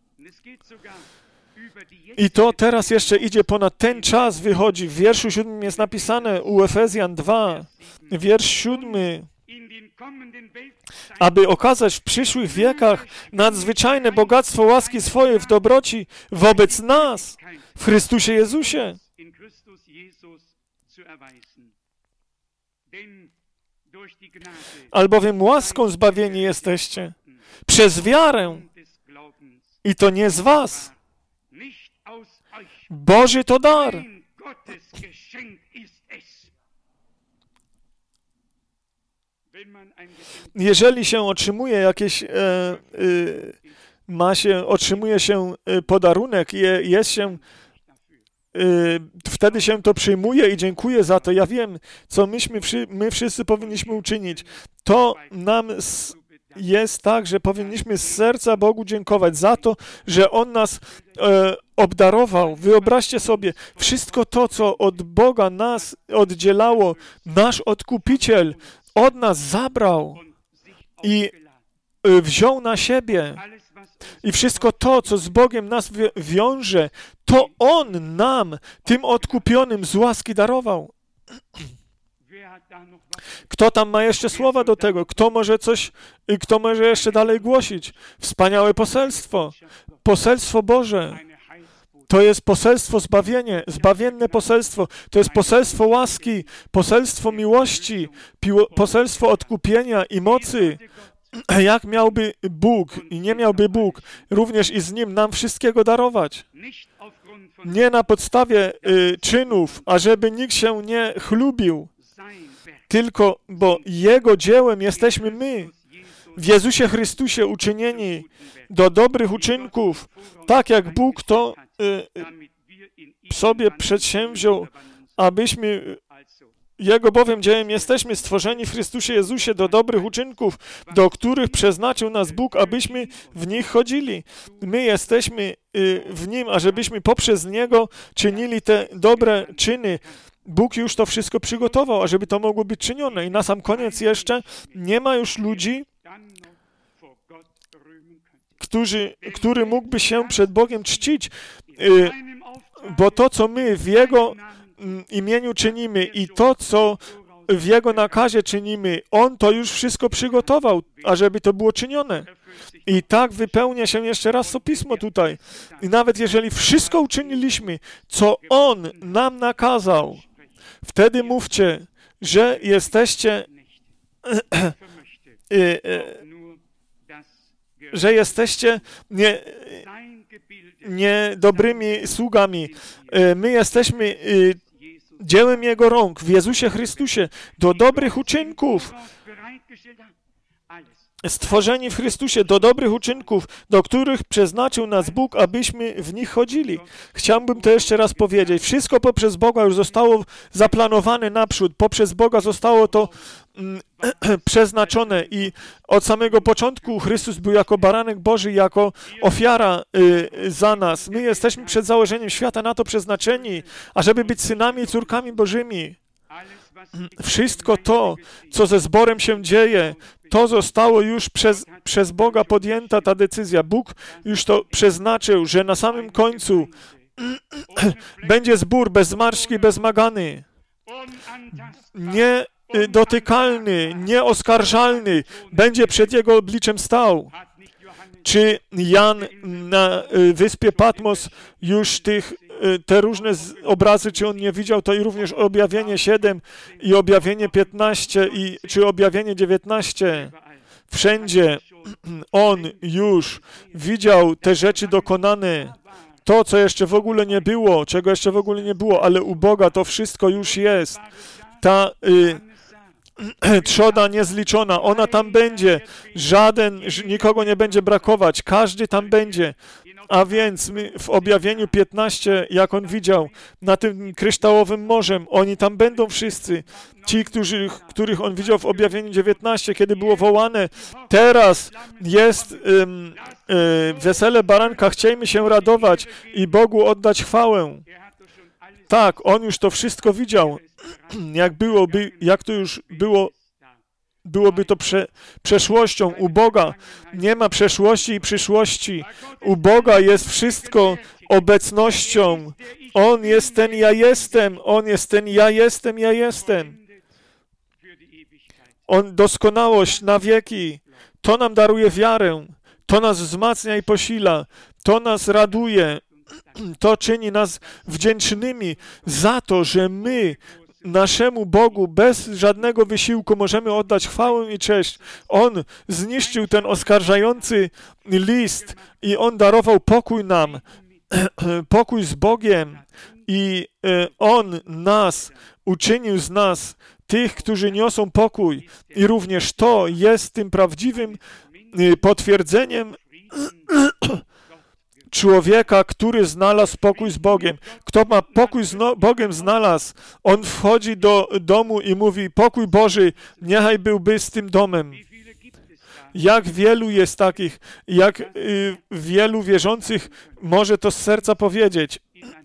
Speaker 1: I to teraz jeszcze idzie ponad ten czas, wychodzi. W wierszu siódmym jest napisane u Efezjan dwa, wiersz siódmy, aby okazać w przyszłych wiekach nadzwyczajne bogactwo łaski swojej w dobroci wobec nas, w Chrystusie Jezusie. Albowiem łaską zbawieni jesteście przez wiarę i to nie z was. Boży to dar. Jeżeli się otrzymuje jakieś, e, e, ma się, otrzymuje się podarunek, je, jest się, e, wtedy się to przyjmuje i dziękuję za to. Ja wiem, co myśmy, my wszyscy powinniśmy uczynić. To nam z, jest tak, że powinniśmy z serca Bogu dziękować za to, że On nas e, obdarował. Wyobraźcie sobie, wszystko to, co od Boga nas oddzielało, nasz Odkupiciel od nas zabrał i e, wziął na siebie. I wszystko to, co z Bogiem nas wiąże, to On nam, tym odkupionym, z łaski darował. Kto tam ma jeszcze słowa do tego? Kto może coś, kto może jeszcze dalej głosić? Wspaniałe poselstwo. Poselstwo Boże. To jest poselstwo zbawienie, zbawienne poselstwo. To jest poselstwo łaski, poselstwo miłości, poselstwo odkupienia i mocy. Jak miałby Bóg i nie miałby Bóg również i z Nim nam wszystkiego darować? Nie na podstawie y, czynów, ażeby nikt się nie chlubił. tylko bo Jego dziełem jesteśmy my, w Jezusie Chrystusie uczynieni do dobrych uczynków, tak jak Bóg to y, sobie przedsięwziął, abyśmy Jego bowiem dziełem jesteśmy stworzeni w Chrystusie Jezusie do dobrych uczynków, do których przeznaczył nas Bóg, abyśmy w nich chodzili. My jesteśmy w Nim, ażebyśmy poprzez Niego czynili te dobre czyny. Bóg już to wszystko przygotował, ażeby to mogło być czynione. I na sam koniec jeszcze nie ma już ludzi, którzy, który mógłby się przed Bogiem czcić, bo to, co my w Jego imieniu czynimy i to, co w Jego nakazie czynimy, On to już wszystko przygotował, ażeby to było czynione. I tak wypełnia się jeszcze raz to Pismo tutaj. I nawet jeżeli wszystko uczyniliśmy, co On nam nakazał, wtedy mówcie, że jesteście że jesteście nie, nie dobrymi sługami. My jesteśmy dziełem Jego rąk w Jezusie Chrystusie do dobrych uczynków. Stworzeni w Chrystusie do dobrych uczynków, do których przeznaczył nas Bóg, abyśmy w nich chodzili. Chciałbym to jeszcze raz powiedzieć. Wszystko poprzez Boga już zostało zaplanowane naprzód. Poprzez Boga zostało to mm, przeznaczone i od samego początku Chrystus był jako baranek Boży, jako ofiara y, za nas. My jesteśmy przed założeniem świata na to przeznaczeni, ażeby być synami i córkami Bożymi. Wszystko to, co ze zborem się dzieje, to zostało już przez, przez Boga podjęta ta decyzja. Bóg już to przeznaczył, że na samym końcu będzie zbór bez zmarszczki, bez zmagany, niedotykalny, nieoskarżalny, będzie przed Jego obliczem stał. Czy Jan na wyspie Patmos już tych te różne obrazy, czy on nie widział, to i również objawienie siedem i objawienie piętnaście, i, czy objawienie dziewiętnaście. Wszędzie on już widział te rzeczy dokonane. To, co jeszcze w ogóle nie było, czego jeszcze w ogóle nie było, ale u Boga to wszystko już jest. Ta y, trzoda niezliczona, ona tam będzie. Żaden, nikogo nie będzie brakować. Każdy tam będzie. A więc my w objawieniu piętnaście, jak on widział, na tym kryształowym morzem, oni tam będą wszyscy. Ci, którzy, których on widział w objawieniu dziewiętnaście, kiedy było wołane, teraz jest um, y, wesele baranka, chciejmy się radować i Bogu oddać chwałę. Tak, on już to wszystko widział, jak byłoby, jak to już było, byłoby to prze, przeszłością. U Boga nie ma przeszłości i przyszłości. U Boga jest wszystko obecnością. On jest ten ja jestem, On jest ten ja jestem, ja jestem. On doskonałość na wieki. To nam daruje wiarę. To nas wzmacnia i posila. To nas raduje. To czyni nas wdzięcznymi za to, że my naszemu Bogu bez żadnego wysiłku możemy oddać chwałę i cześć. On zniszczył ten oskarżający list i On darował pokój nam, pokój z Bogiem i On nas uczynił z nas tych, którzy niosą pokój i również to jest tym prawdziwym potwierdzeniem człowieka, który znalazł pokój z Bogiem. Kto ma pokój z no, Bogiem znalazł, on wchodzi do domu i mówi, pokój Boży, niechaj byłby z tym domem. Jak wielu jest takich, jak y, wielu wierzących może to z serca powiedzieć,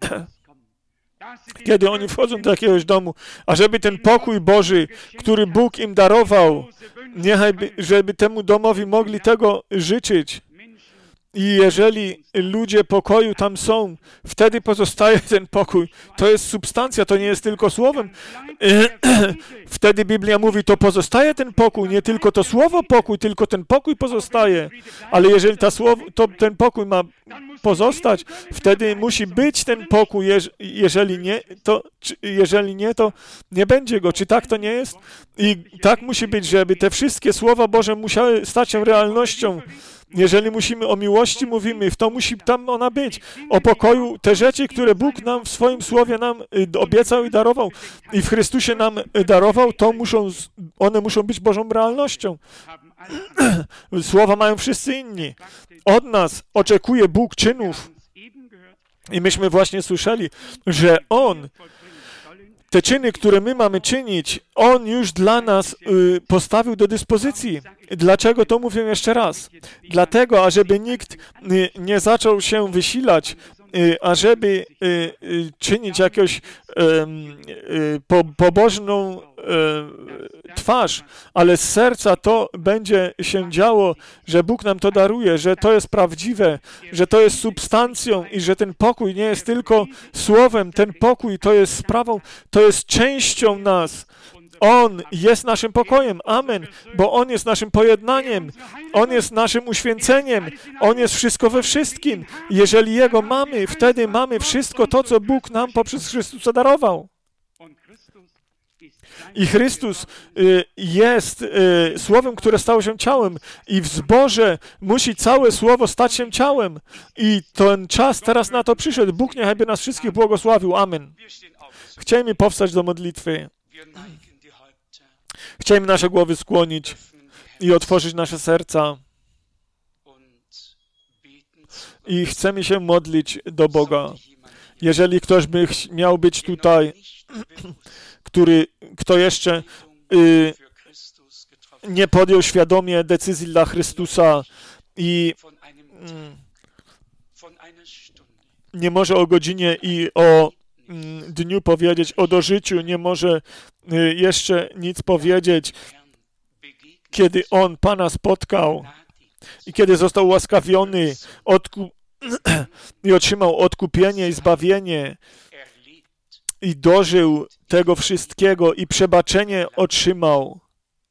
Speaker 1: kiedy oni wchodzą do jakiegoś domu, a żeby ten pokój Boży, który Bóg im darował, niechaj by, żeby temu domowi mogli tego życzyć. I jeżeli ludzie pokoju tam są, wtedy pozostaje ten pokój. To jest substancja, to nie jest tylko słowem. Wtedy Biblia mówi, to pozostaje ten pokój, nie tylko to słowo pokój, tylko ten pokój pozostaje. Ale jeżeli ta słowo, to ten pokój ma pozostać, wtedy musi być ten pokój. Jeżeli nie, to, jeżeli nie, to nie będzie go. Czy tak to nie jest? I tak musi być, żeby te wszystkie słowa Boże musiały stać się realnością. Jeżeli musimy o miłości mówimy, to musi tam ona być. O pokoju, te rzeczy, które Bóg nam w swoim Słowie nam obiecał i darował i w Chrystusie nam darował, to muszą, one muszą być Bożą realnością. Słowa mają wszyscy inni. Od nas oczekuje Bóg czynów. I myśmy właśnie słyszeli, że On, te czyny, które my mamy czynić, On już dla nas y, postawił do dyspozycji. Dlaczego to mówię jeszcze raz? Dlatego, ażeby nikt y, nie zaczął się wysilać, y, ażeby y, y, czynić jakąś y, y, po, pobożną y, twarz, ale z serca to będzie się działo, że Bóg nam to daruje, że to jest prawdziwe, że to jest substancją i że ten pokój nie jest tylko słowem, ten pokój to jest sprawą, to jest częścią nas. On jest naszym pokojem. Amen. Bo On jest naszym pojednaniem. On jest naszym uświęceniem. On jest wszystko we wszystkim. Jeżeli Jego mamy, wtedy mamy wszystko to, co Bóg nam poprzez Chrystusa darował. I Chrystus y, jest y, Słowem, które stało się ciałem. I w zborze musi całe Słowo stać się ciałem. I ten czas teraz na to przyszedł. Bóg niechaj nas wszystkich błogosławił. Amen. Chciejmy powstać do modlitwy. Chciejmy nasze głowy skłonić i otworzyć nasze serca. I chcemy się modlić do Boga. Jeżeli ktoś by miał być tutaj, który, kto jeszcze y, nie podjął świadomie decyzji dla Chrystusa i y, nie może o godzinie i o y, dniu powiedzieć, o dożyciu, nie może y, jeszcze nic powiedzieć, kiedy on Pana spotkał i kiedy został ułaskawiony odku- i otrzymał odkupienie i zbawienie i dożył tego wszystkiego i przebaczenie otrzymał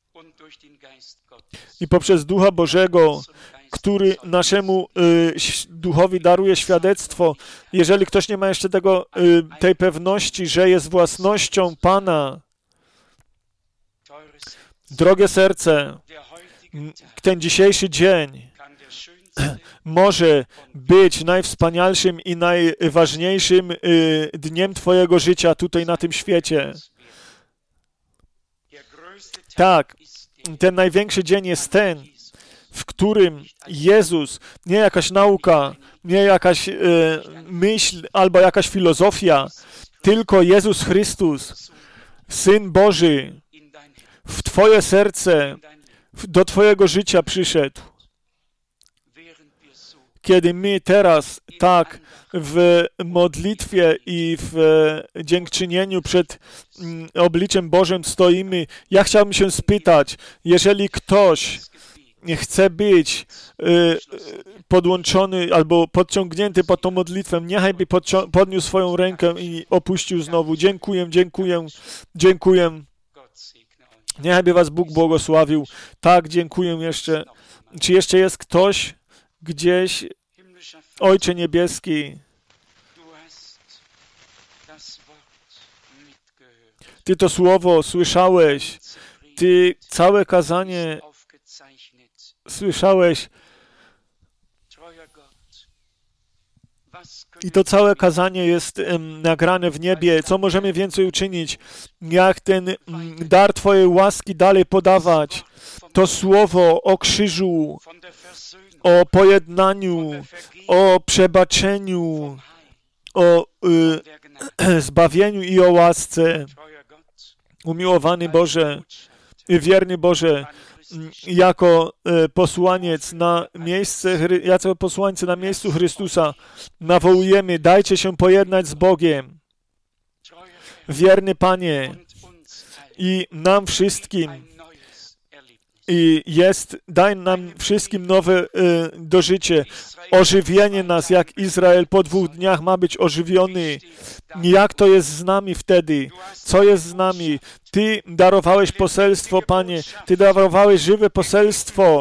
Speaker 1: i poprzez Ducha Bożego, który naszemu y, duchowi daruje świadectwo. Jeżeli ktoś nie ma jeszcze tego, y, tej pewności, że jest własnością Pana, drogie serce, ten dzisiejszy dzień może być najwspanialszym i najważniejszym y, dniem Twojego życia tutaj na tym świecie. Tak, ten największy dzień jest ten, w którym Jezus, nie jakaś nauka, nie jakaś y, myśl albo jakaś filozofia, tylko Jezus Chrystus, Syn Boży, w Twoje serce, do Twojego życia przyszedł. Kiedy my teraz tak w modlitwie i w dziękczynieniu przed obliczem Bożym stoimy, ja chciałbym się spytać, jeżeli ktoś chce być y, podłączony albo podciągnięty pod tą modlitwę, niechaj by podcią- podniósł swoją rękę i opuścił znowu. Dziękuję, dziękuję, dziękuję. Niechaj by was Bóg błogosławił. Tak, dziękuję jeszcze. Czy jeszcze jest ktoś gdzieś? Ojcze Niebieski, Ty to słowo słyszałeś, Ty całe kazanie słyszałeś i to całe kazanie jest um, nagrane w niebie. Co możemy więcej uczynić? Jak ten um, dar Twojej łaski dalej podawać? To słowo o krzyżu, o pojednaniu, o przebaczeniu, o y, zbawieniu i o łasce. Umiłowany Boże, wierny Boże, jako posłaniec na miejsce, jako posłańcy na miejscu Chrystusa nawołujemy, dajcie się pojednać z Bogiem. Wierny Panie, i nam wszystkim i jest, daj nam wszystkim nowe y, dożycie, ożywienie nas, jak Izrael po dwóch dniach ma być ożywiony. Jak to jest z nami wtedy? Co jest z nami? Ty darowałeś poselstwo, Panie, Ty darowałeś żywe poselstwo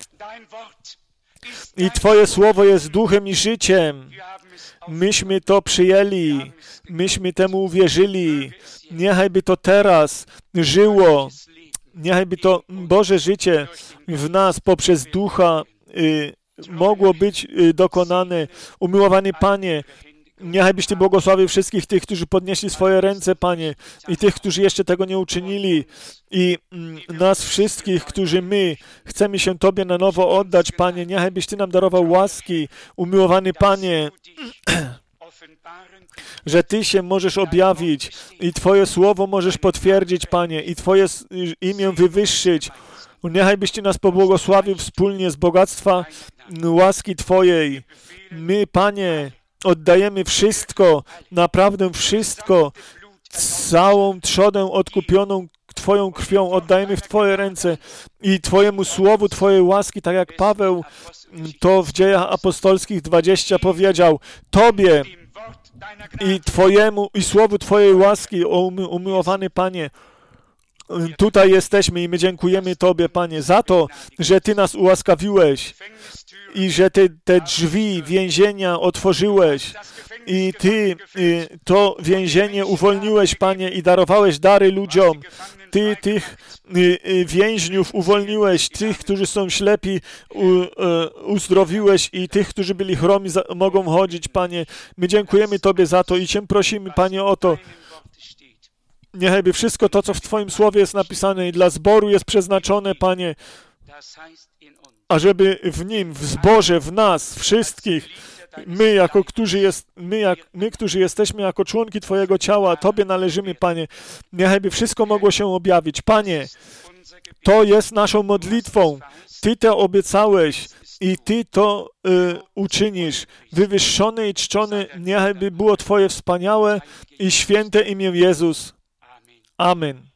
Speaker 1: i Twoje słowo jest duchem i życiem. Myśmy to przyjęli, myśmy temu uwierzyli. Niechaj by to teraz żyło. Niechaj by to Boże życie w nas poprzez Ducha y, mogło być dokonane. Umiłowany Panie, niechaj byś Ty błogosławił wszystkich tych, którzy podnieśli swoje ręce, Panie, i tych, którzy jeszcze tego nie uczynili, i mm, nas wszystkich, którzy my chcemy się Tobie na nowo oddać, Panie, niechaj byś Ty nam darował łaski, umiłowany Panie, że Ty się możesz objawić i Twoje słowo możesz potwierdzić, Panie, i Twoje imię wywyższyć. Niechaj byś Ty nas pobłogosławił wspólnie z bogactwa łaski Twojej. My, Panie, oddajemy wszystko, naprawdę wszystko, całą trzodę odkupioną Twoją krwią oddajemy w Twoje ręce i Twojemu słowu, Twojej łaski, tak jak Paweł to w Dziejach Apostolskich dwadzieścia powiedział, Tobie i Twojemu, i słowu Twojej łaski, o umy, umiłowany Panie, tutaj jesteśmy i my dziękujemy Tobie, Panie, za to, że Ty nas ułaskawiłeś i że Ty te drzwi więzienia otworzyłeś i Ty y, to więzienie uwolniłeś, Panie, i darowałeś dary ludziom. Ty tych y, y, więźniów uwolniłeś, tych, którzy są ślepi, u, y, uzdrowiłeś i tych, którzy byli chromi, za, mogą chodzić, Panie. My dziękujemy Tobie za to i Cię prosimy, Panie, o to. Niechaj by wszystko to, co w Twoim słowie jest napisane i dla zboru jest przeznaczone, Panie, ażeby w nim, w zborze, w nas, wszystkich, my, jako, którzy jest, my, jak, my, którzy jesteśmy jako członki Twojego ciała, Tobie należymy, Panie. Niechaj by wszystko mogło się objawić. Panie, to jest naszą modlitwą. Ty to obiecałeś i Ty to y, uczynisz. Wywyższone i czczone, niechaj by było Twoje wspaniałe i święte imię Jezus. Amen.